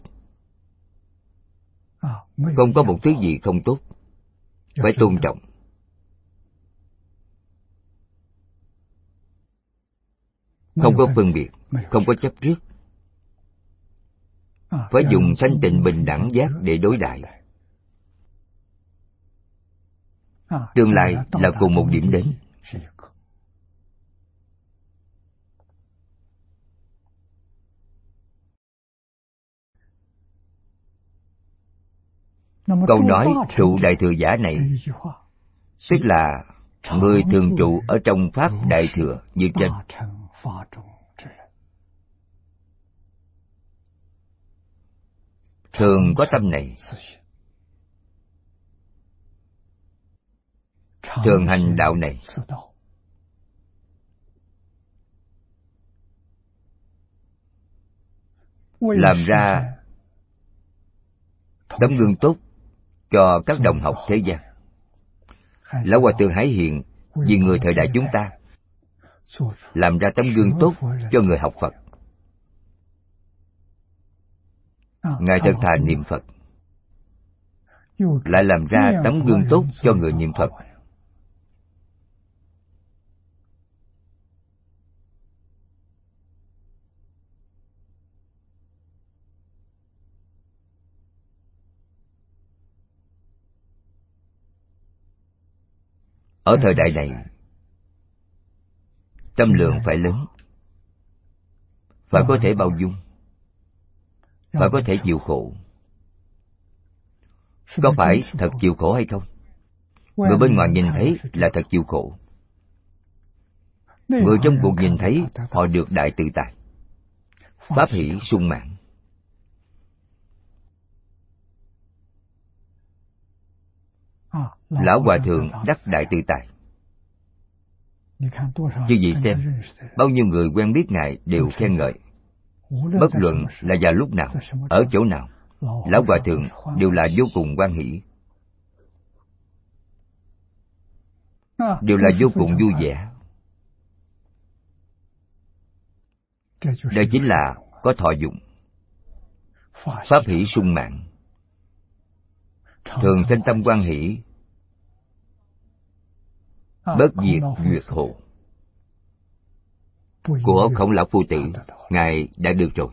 Không có một thứ gì không tốt, phải tôn trọng. Không có phân biệt, không có chấp trước. Phải dùng thanh tịnh bình đẳng giác để đối đãi. Tương lai là cùng một điểm đến. Câu nói trụ đại thừa giả này tức là người thường trụ ở trong Pháp Đại Thừa như trên. Thường có tâm này, thường hành đạo này. Làm ra tấm gương tốt cho các đồng học thế gian. Lão Hòa Thượng Hải Hiện vì người thời đại chúng ta làm ra tấm gương tốt cho người học Phật. Ngài thật thà niệm Phật, lại làm ra tấm gương tốt cho người niệm Phật. Ở thời đại này, tâm lượng phải lớn, phải có thể bao dung, phải có thể chịu khổ. Có phải thật chịu khổ hay không? Người bên ngoài nhìn thấy là thật chịu khổ. Người trong cuộc nhìn thấy họ được đại tự tại, pháp hỷ sung mãn. Lão Hòa Thượng đắc đại tự tại. Chứ gì xem, bao nhiêu người quen biết Ngài đều khen ngợi. Bất luận là vào lúc nào, ở chỗ nào, Lão Hòa Thượng đều là vô cùng hoan hỷ, đều là vô cùng vui vẻ. Đây chính là có thọ dụng, pháp hỷ sung mãn, thường sinh tâm hoan hỷ, bất diệt duyệt hộ. Của Khổng Lão Phu Tử, Ngài đã được rồi.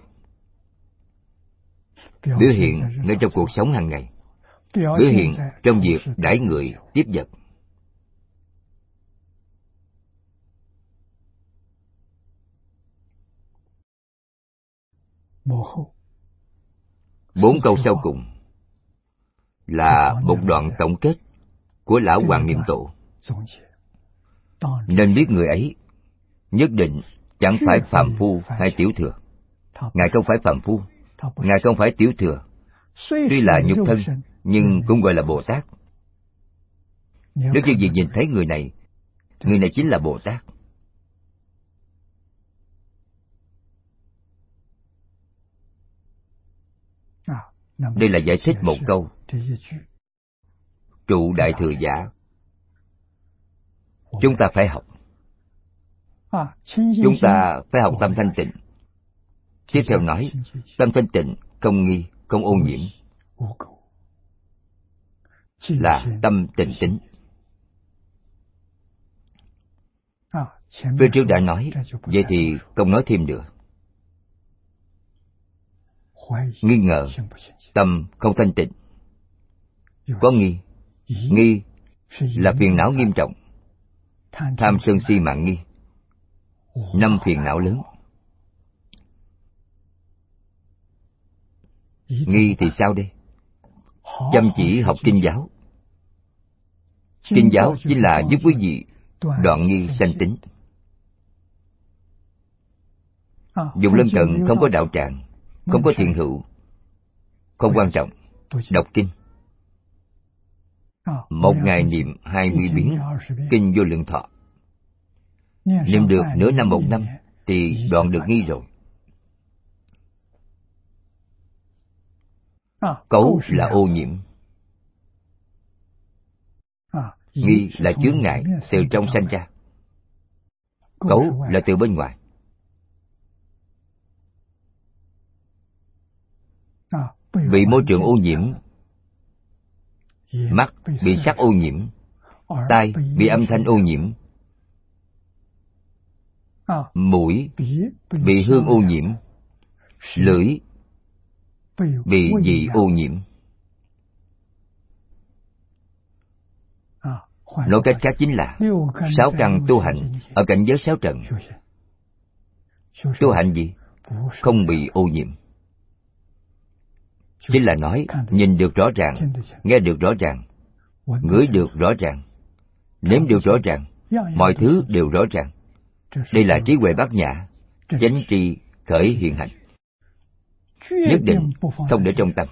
Biểu hiện ngay trong cuộc sống hàng ngày, biểu hiện trong việc đãi người tiếp vật. Bốn câu sau cùng là một đoạn tổng kết của Lão Hoàng Niệm Tổ. Nên biết người ấy nhất định chẳng phải phàm phu hay tiểu thừa. Ngài không phải phàm phu, Ngài không phải tiểu thừa. Tuy là nhục thân, nhưng cũng gọi là Bồ Tát. Nếu như việc nhìn thấy người này chính là Bồ Tát. Đây là giải thích một câu trụ đại thừa giả. Chúng ta phải học. Chúng ta phải học tâm thanh tịnh. Tiếp theo nói, tâm thanh tịnh không nghi, không ô nhiễm, là tâm tịnh tính. Phía trước đã nói, vậy thì không nói thêm nữa. Nghi ngờ, tâm không thanh tịnh. Có nghi, nghi là phiền não nghiêm trọng. Tham sân si mạng nghi, 5 phiền não lớn. Nghi thì sao đây? Chăm chỉ học kinh giáo. Kinh giáo chính là giúp quý vị đoạn nghi sanh tính. Dùng lân cận không có đạo tràng, không có thiện hữu, không quan trọng. Đọc kinh, một ngày niệm 20 biến kinh Vô Lượng Thọ. Niệm được nửa năm, 1 năm thì đoạn được nghi rồi. Cấu là ô nhiễm, nghi là chướng ngại từ trong sanh ra. Cấu là từ bên ngoài. Bị môi trường ô nhiễm, mắt bị sắc ô nhiễm, tai bị âm thanh ô nhiễm, mũi bị hương ô nhiễm, lưỡi bị vị ô nhiễm. Nói cách khác chính là 6 căn tu hành ở cảnh giới 6 trần. Tu hành gì? Không bị ô nhiễm. chính là nói nhìn được rõ ràng, nghe được rõ ràng, ngửi được rõ ràng, nếm được rõ ràng, mọi thứ đều rõ ràng. Đây là trí huệ bát nhã, chánh tri khởi hiện hành. Nhất định không để trong tâm.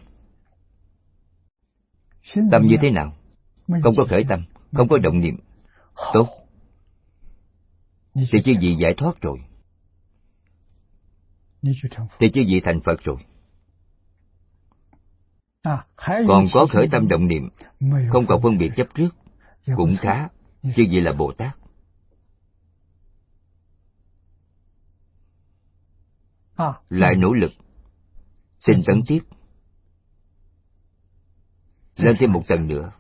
Tâm như thế nào? Không có khởi tâm, không có động niệm. Tốt, thì chư vị giải thoát rồi, thì chư vị thành Phật rồi. Còn có khởi tâm động niệm, không còn phân biệt chấp trước, cũng khá, chư vị là Bồ Tát. Lại nỗ lực xin tấn tiếp, lên thêm một tầng nữa.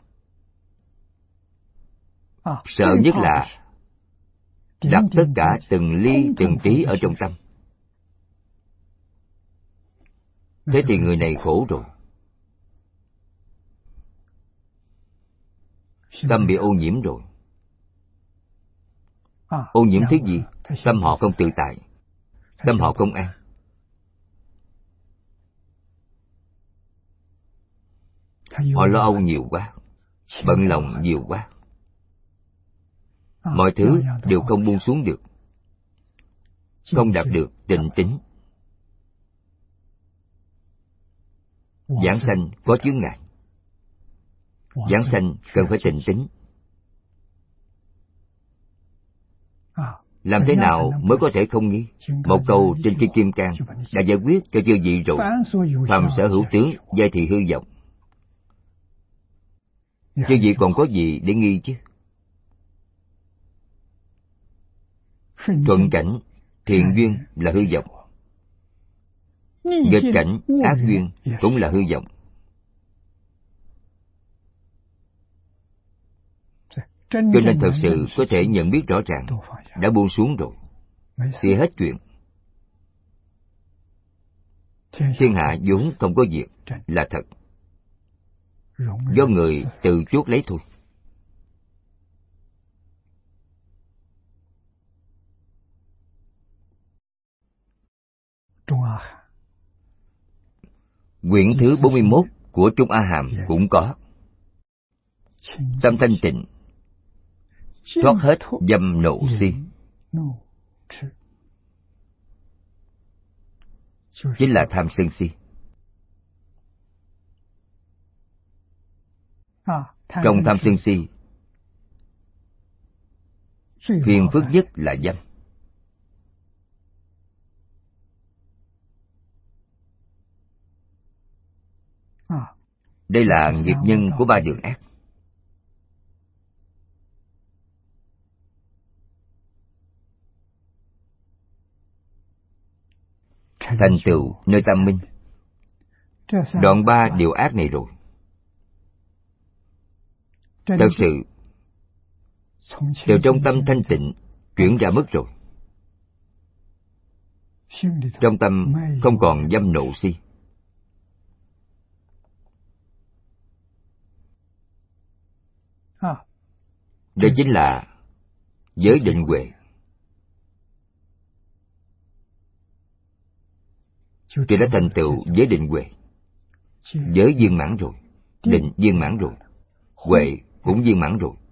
Sợ nhất là đặt tất cả từng ly từng tí ở trong tâm. Thế thì người này khổ rồi. Tâm bị ô nhiễm rồi. Ô nhiễm thứ gì? Tâm họ không tự tại, tâm họ không an. Họ lo âu nhiều quá, bận lòng nhiều quá, mọi thứ đều không buông xuống được, không đạt được tịnh tín. Giảng sanh có chướng ngại, giảng sanh cần phải tịnh tín. Làm thế nào mới có thể không nghi? Một câu trên Kinh Kim Cang đã giải quyết cho chư vị rồi. Phàm sở hữu tướng, giai thị hư vọng. Chư vị còn có gì để nghi chứ? Thuận cảnh, thiện duyên là hư vọng. Nghịch cảnh, ác duyên cũng là hư vọng. Cho nên thật sự có thể nhận biết rõ ràng, đã buông xuống rồi, thì hết chuyện. Thiên hạ vốn không có việc là thật, do người tự chuốc lấy thôi. Quyển thứ 41 của Trung A Hàm cũng có. Tâm thanh tịnh, thoát hết dâm nộ si, chính là tham sân si. Trong tham sân si, phiền phức nhất là dâm. Đây là nghiệp nhân của ba đường ác. Thành tựu nơi tâm minh, đoạn ba điều ác này rồi. Thật sự từ trong tâm thanh tịnh chuyển ra mất rồi. Trong tâm không còn dâm nộ si. Đây chính là giới định huệ. Thì đã thành tựu giới định huệ. Giới viên mãn rồi, định viên mãn rồi, huệ cũng viên mãn rồi.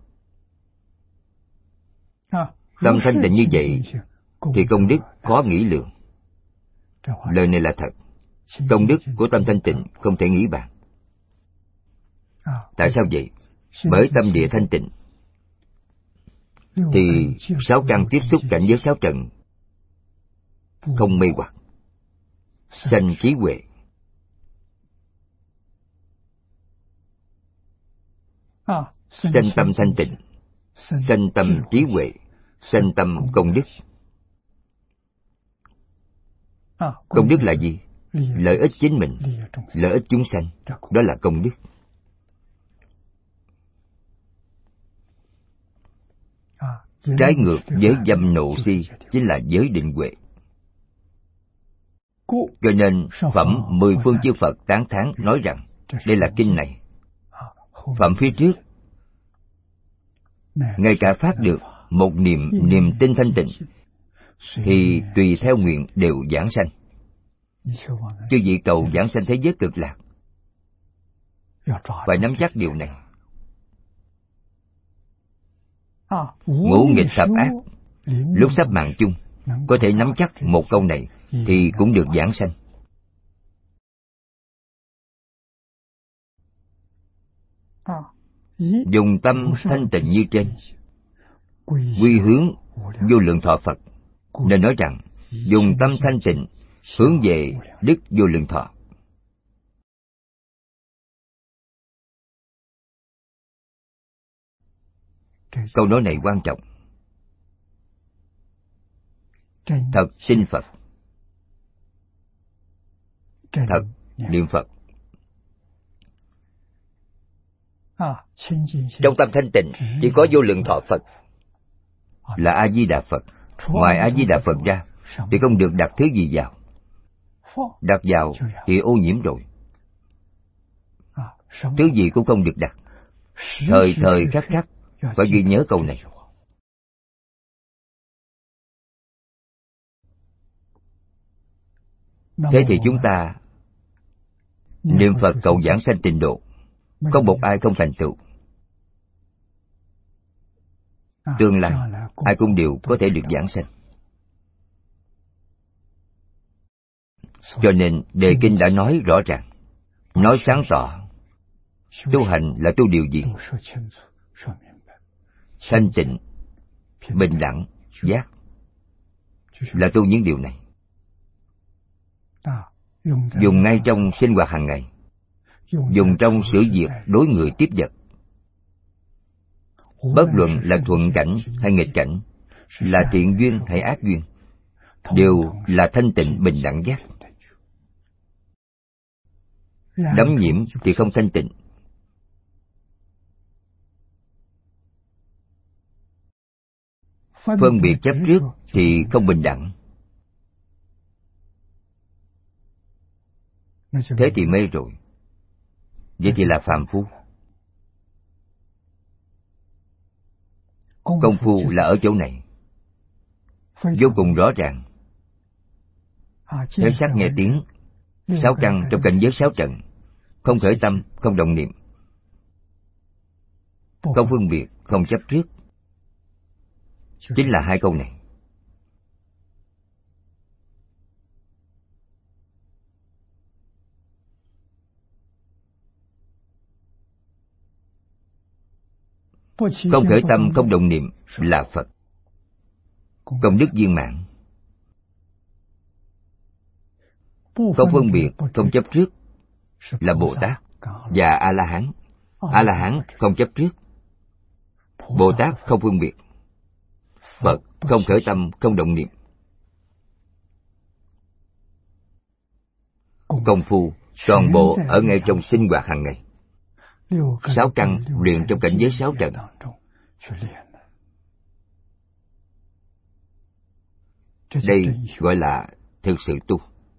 Tâm thanh tịnh như vậy thì công đức khó nghĩ lượng. Lời này là thật. Công đức của tâm thanh tịnh không thể nghĩ bàn. Tại sao vậy? Bởi tâm địa thanh tịnh thì sáu căn tiếp xúc cảnh giới sáu trần không mê hoặc, sanh trí huệ. Sanh tâm thanh tịnh, sanh tâm trí huệ, sanh tâm công đức. Công đức là gì? Lợi ích chính mình, lợi ích chúng sanh, đó là công đức. Trái ngược với dâm nộ si chính là giới định huệ. Cho nên phẩm 10 phương chư Phật tán thán nói rằng đây là kinh này. Phẩm phía trước ngay cả phát được một niềm tin thanh tịnh thì tùy theo nguyện đều giảng sanh. Chư vị cầu giảng sanh thế giới cực lạc, phải nắm chắc điều này. Ngũ nghịch thập ác, lúc sắp mạng chung, có thể nắm chắc một câu này thì cũng được giảng sanh. Dùng tâm thanh tịnh như trên, quy hướng vô lượng thọ Phật. Nên nói rằng dùng tâm thanh tịnh hướng về đức vô lượng thọ. Câu nói này quan trọng. Thật tin Phật, thật niệm Phật. Trong tâm thanh tịnh chỉ có vô lượng thọ Phật là A Di Đà Phật. Ngoài A Di Đà Phật ra thì không được đặt thứ gì vào. Đặt vào thì ô nhiễm rồi. Thứ gì cũng không được đặt. Thời thời khắc khắc phải ghi nhớ câu này. Thế thì chúng ta niệm Phật cầu giảng sanh tịnh độ, không một ai không thành tựu. Tương lai ai cũng đều có thể được giảng sanh. Cho nên đề kinh đã nói rõ ràng, nói sáng tỏ. Tu hành là tu điều gì? Thanh tịnh, bình đẳng, giác, là tu những điều này. Dùng ngay trong sinh hoạt hàng ngày, dùng trong xử việc đối người tiếp vật. Bất luận là thuận cảnh hay nghịch cảnh, là thiện duyên hay ác duyên, đều là thanh tịnh bình đẳng giác. Đắm nhiễm thì không thanh tịnh. Phân biệt chấp trước thì không bình đẳng. Thế thì mê rồi. Vậy thì là phàm phu. Công phu là ở chỗ này, vô cùng rõ ràng. Thấy sắc nghe tiếng, sáu căn trong cảnh giới sáu trần, không khởi tâm, không động niệm, không phân biệt, không chấp trước, chính là hai câu này. Không khởi tâm, không động niệm là Phật. Công đức viên mãn. Không phân biệt, không chấp trước là Bồ Tát và A-la-hán. A-la-hán không chấp trước, Bồ Tát không phân biệt, Phật không khởi tâm, không động niệm. Công phu toàn bộ ở ngay trong sinh hoạt hàng ngày. Sáu căn luyện trong cảnh giới sáu trần. Đây gọi là thực sự tu.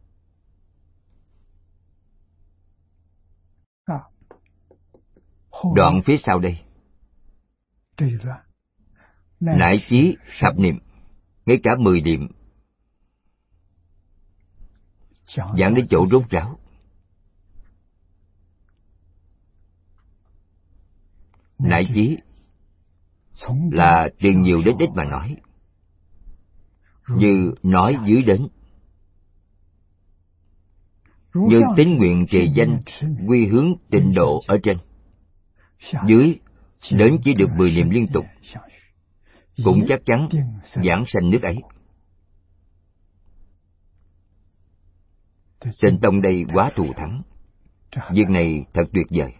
Đoạn phía sau đây, nại chí thập niệm, ngay cả 10 niệm, giảng đến chỗ rốt ráo. Nại chí là từ nhiều đến ít mà nói, như nói dưới đến, như tín nguyện trì danh quy hướng tịnh độ ở trên, dưới đến chỉ được 10 niệm liên tục, cũng chắc chắn giảng sanh nước ấy. Trên tông đây quá thù thắng. Việc này thật tuyệt vời.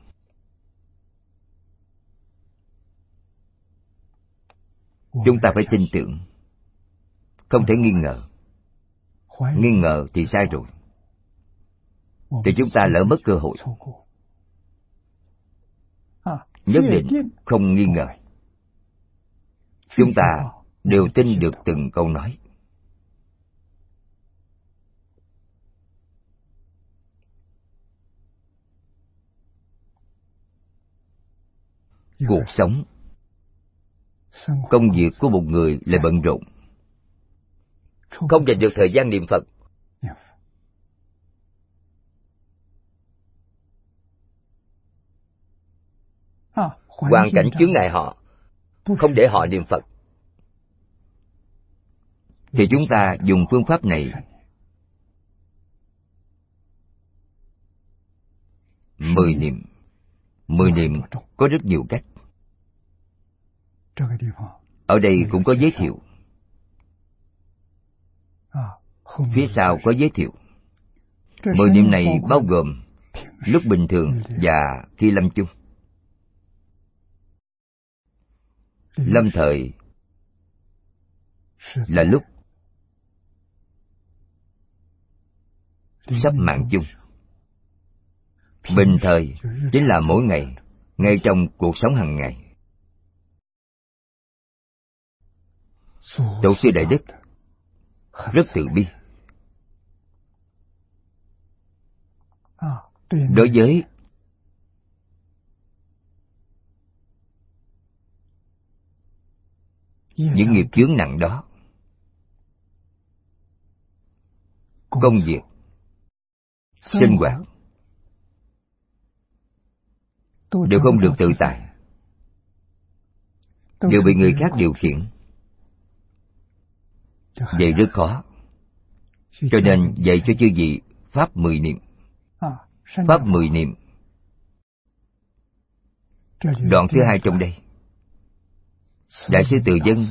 Chúng ta phải tin tưởng, không thể nghi ngờ. Nghi ngờ thì sai rồi, thì chúng ta lỡ mất cơ hội. Nhất định không nghi ngờ. Chúng ta đều tin được từng câu nói. Cuộc sống, công việc của một người lại bận rộn, không dành được thời gian niệm Phật. hoàn cảnh chướng ngại họ, không để họ niệm Phật, thì chúng ta dùng phương pháp này 10 niệm. 10 niệm có rất nhiều cách. Ở đây cũng có giới thiệu, phía sau có giới thiệu. 10 niệm này bao gồm lúc bình thường và khi lâm chung. Lâm thời là lúc sắp mạng chung. Bình thời chính là mỗi ngày, ngay trong cuộc sống hàng ngày. Tổ sư Đại Đức rất từ bi. Đối với những nghiệp chướng nặng đó, công việc, sinh hoạt đều không được tự tại, đều bị người khác điều khiển. Vậy rất khó. Cho nên dạy cho chư vị Pháp 10 niệm. Pháp 10 niệm. Đoạn thứ 2 trong đây, Đại sư Từ Dân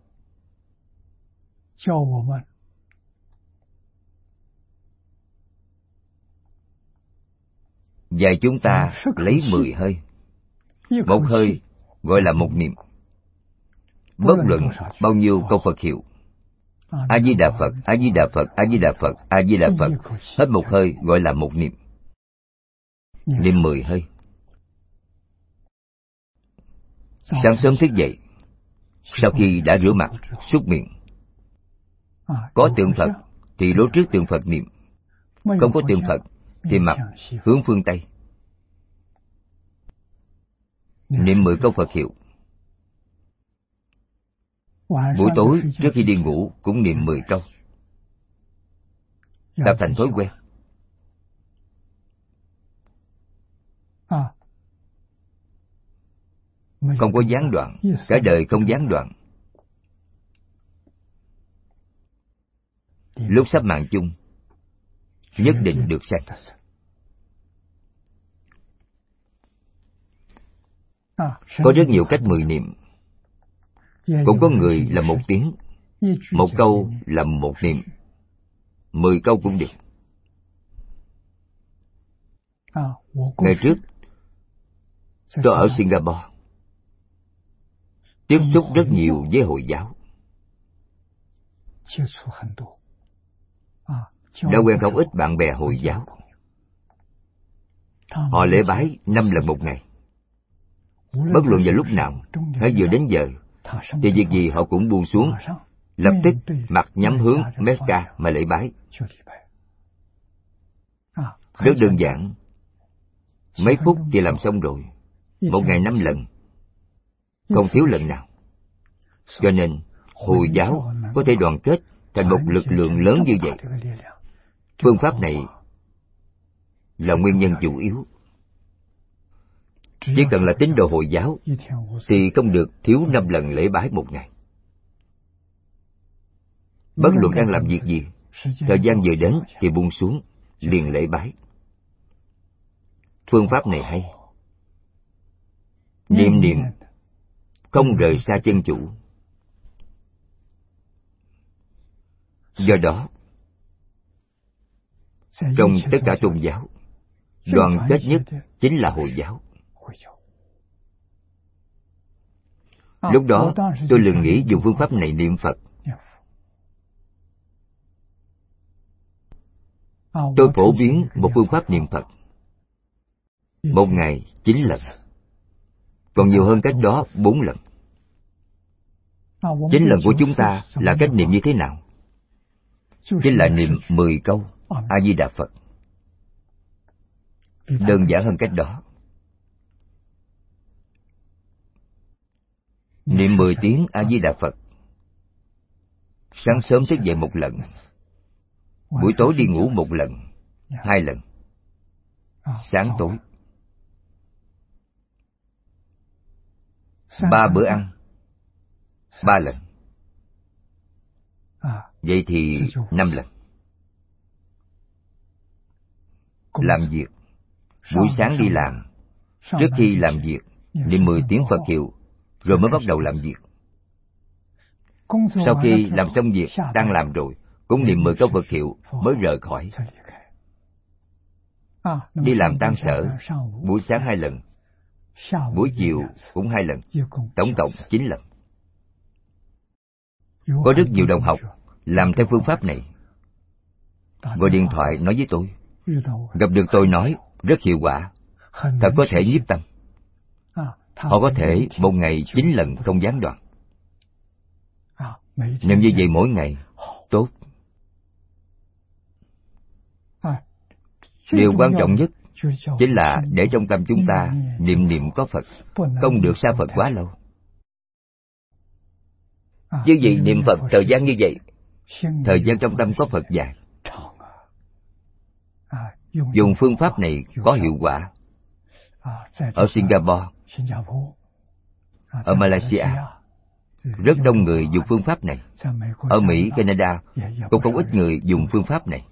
dạy chúng ta lấy 10 hơi. Một hơi gọi là một niệm. Bất luận bao nhiêu câu Phật hiệu, A Di Đà Phật, A Di Đà Phật, A Di Đà Phật, A Di Đà Phật, hết một hơi gọi là một niệm. Niệm 10 hơi. Sáng sớm thức dậy, sau khi đã rửa mặt, súc miệng, có tượng Phật thì đối trước tượng Phật niệm. Không có tượng Phật thì mặt hướng phương Tây. Niệm 10 câu Phật hiệu. Buổi tối trước khi đi ngủ cũng niệm 10 câu. Tạo thành thói quen. Không có gián đoạn, cả đời không gián đoạn. Lúc sắp mạng chung, nhất định được sanh. Có rất nhiều cách 10 niệm. Cũng có người là 1 tiếng, 1 câu là 1 niệm, 10 câu cũng được. Ngày trước, tôi ở Singapore, tiếp xúc rất nhiều với Hồi giáo. Đã quen không ít bạn bè Hồi giáo. Họ lễ bái 5 lần một ngày. Bất luận vào lúc nào, hay vừa đến giờ, thì việc gì họ cũng buông xuống, lập tức mặt nhắm hướng Mecca mà lễ bái. Rất đơn giản, mấy phút thì làm xong rồi. Một ngày 5 lần, không thiếu lần nào. Cho nên Hồi giáo có thể đoàn kết thành một lực lượng lớn như vậy. Phương pháp này là nguyên nhân chủ yếu. Chỉ cần là tín đồ Hồi giáo thì không được thiếu 5 lần lễ bái một ngày. Bất luận đang làm việc gì, thời gian vừa đến thì buông xuống, liền lễ bái. Phương pháp này hay. Niệm niệm, không rời xa chân chủ. Do đó, trong tất cả tôn giáo, đoàn kết nhất chính là Hồi giáo. Lúc đó, tôi liền nghĩ dùng phương pháp này niệm Phật. Tôi phổ biến một phương pháp niệm Phật. Một ngày 9 lần. Còn nhiều hơn cách đó 4 lần. 9 lần của chúng ta là cách niệm như thế nào? Chính là niệm 10 câu A Di Đà Phật. Đơn giản hơn cách đó. Niệm 10 tiếng A Di Đà Phật. Sáng sớm thức dậy 1 lần, buổi tối đi ngủ 1 lần, 2 lần, sáng tối. 3 bữa ăn 3 lần. Vậy thì 5 lần. Làm việc, buổi sáng đi làm, trước khi làm việc niệm 10 tiếng Phật hiệu, rồi mới bắt đầu làm việc. Sau khi làm xong việc, đang làm rồi, cũng niệm 10 câu Phật hiệu mới rời khỏi. Đi làm tan sở, buổi sáng 2 lần, buổi chiều cũng 2 lần, tổng cộng 9 lần. Có rất nhiều đồng học làm theo phương pháp này, gọi điện thoại nói với tôi, gặp được tôi nói rất hiệu quả, thật có thể nhiếp tâm. Họ có thể một ngày 9 lần không gián đoạn. Niệm như vậy mỗi ngày, tốt. Điều quan trọng nhất chính là để trong tâm chúng ta niệm niệm có Phật, không được xa Phật quá lâu. Chứ gì niệm Phật thời gian như vậy, thời gian trong tâm có Phật dài. Dùng phương pháp này có hiệu quả. Ở Singapore, ở Malaysia, rất đông người dùng phương pháp này. Ở Mỹ, Canada, cũng không ít người dùng phương pháp này.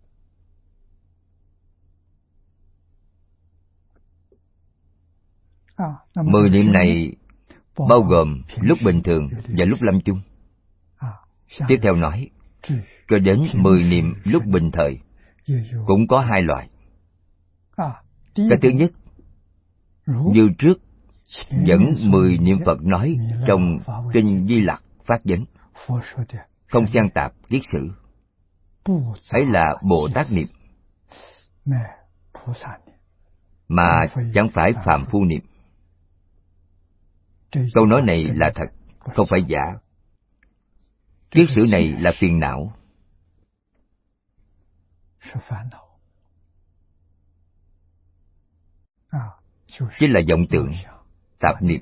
Mười niệm này bao gồm lúc bình thường và lúc lâm chung. Tiếp theo nói, cho đến 10 niệm lúc bình thời, cũng có 2 loại. Cái thứ nhất, như trước dẫn 10 niệm Phật nói trong Kinh Di Lặc Phát Vấn, không xen tạp kiết sử, ấy là Bồ Tát niệm, mà chẳng phải phàm phu niệm. Câu nói này là thật, không phải giả. Kiết sử này là phiền não, chính là vọng tưởng, tạp niệm.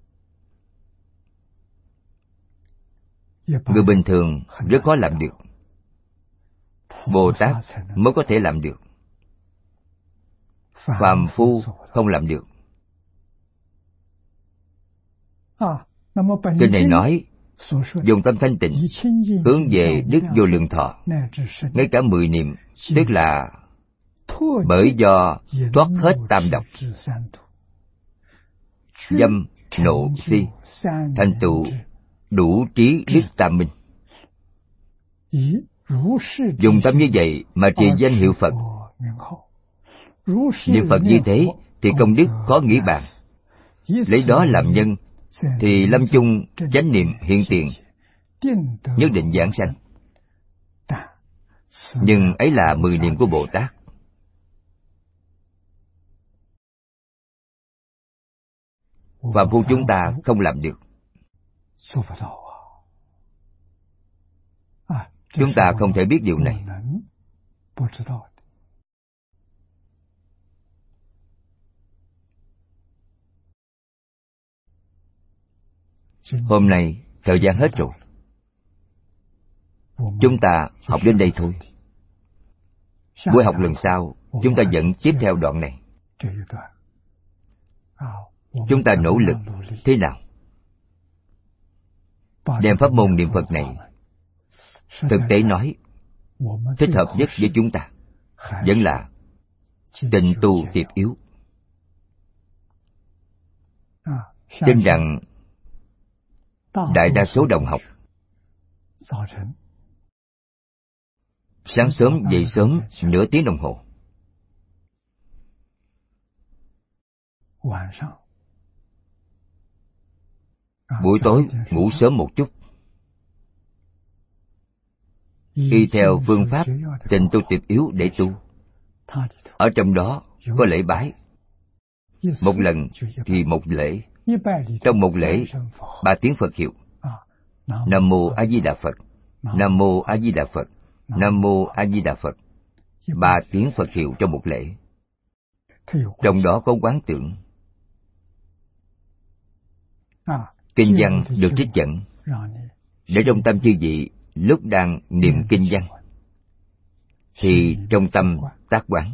Người bình thường rất khó làm được, Bồ Tát mới có thể làm được, phàm phu không làm được. Kinh này nói, dùng tâm thanh tịnh hướng về Đức Vô Lượng Thọ, ngay cả 10 niệm, tức là bởi do thoát hết tam độc, dâm, nộ, si, thành tựu đủ trí đức tam minh. Dùng tâm như vậy mà trì danh hiệu Phật. Niệm Phật như thế thì công đức khó nghĩ bàn. Lấy đó làm nhân thì lâm chung chánh niệm hiện tiền, nhất định giảng sanh. Nhưng ấy là 10 niệm của Bồ Tát. Phàm phu chúng ta không làm được. Chúng ta không thể biết điều này. Hôm nay thời gian hết rồi, chúng ta học đến đây thôi. Buổi học lần sau chúng ta vẫn tiếp theo đoạn này. Chúng ta nỗ lực thế nào đem pháp môn niệm Phật này, thực tế nói, thích hợp nhất với chúng ta vẫn là tịnh tu tiệp yếu. Tin rằng đại đa số đồng học sáng sớm dậy sớm nửa tiếng đồng hồ, buổi tối ngủ sớm một chút, y theo phương pháp tịnh tu tiệp yếu để tu. Ở trong đó có lễ bái, một lần thì một lễ. Trong một lễ 3 tiếng Phật hiệu: Nam mô A Di Đà Phật, Nam mô A Di Đà Phật, Nam mô A Di Đà Phật. 3 tiếng Phật hiệu trong một lễ. Trong đó có quán tưởng. Kinh văn được trích dẫn để trong tâm chư vị lúc đang niệm kinh văn thì trong tâm tác quán,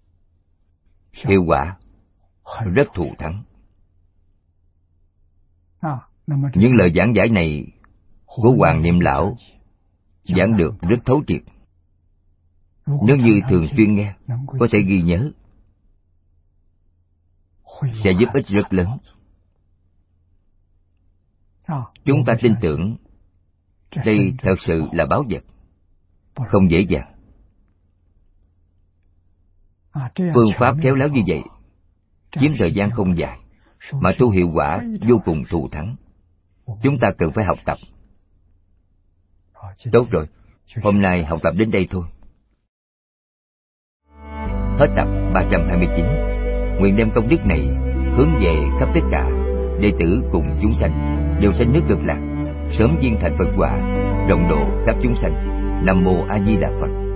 hiệu quả rất thù thắng. Những lời giảng giải này của Hoàng Niệm Lão giảng được rất thấu triệt. Nếu như thường xuyên nghe, có thể ghi nhớ, sẽ giúp ích rất lớn. Chúng ta tin tưởng đây thật sự là báu vật, không dễ dàng. Phương pháp khéo léo như vậy chiếm thời gian không dài, mà thu hiệu quả vô cùng thù thắng. Chúng ta cần phải học tập. Tốt rồi, hôm nay học tập đến đây thôi. Hết tập 329. Nguyện đem công đức này hướng về khắp tất cả đệ tử cùng chúng sanh đều sanh nước Cực Lạc, sớm viên thành Phật quả, rộng độ khắp chúng sanh. Nam mô A Di Đà Phật.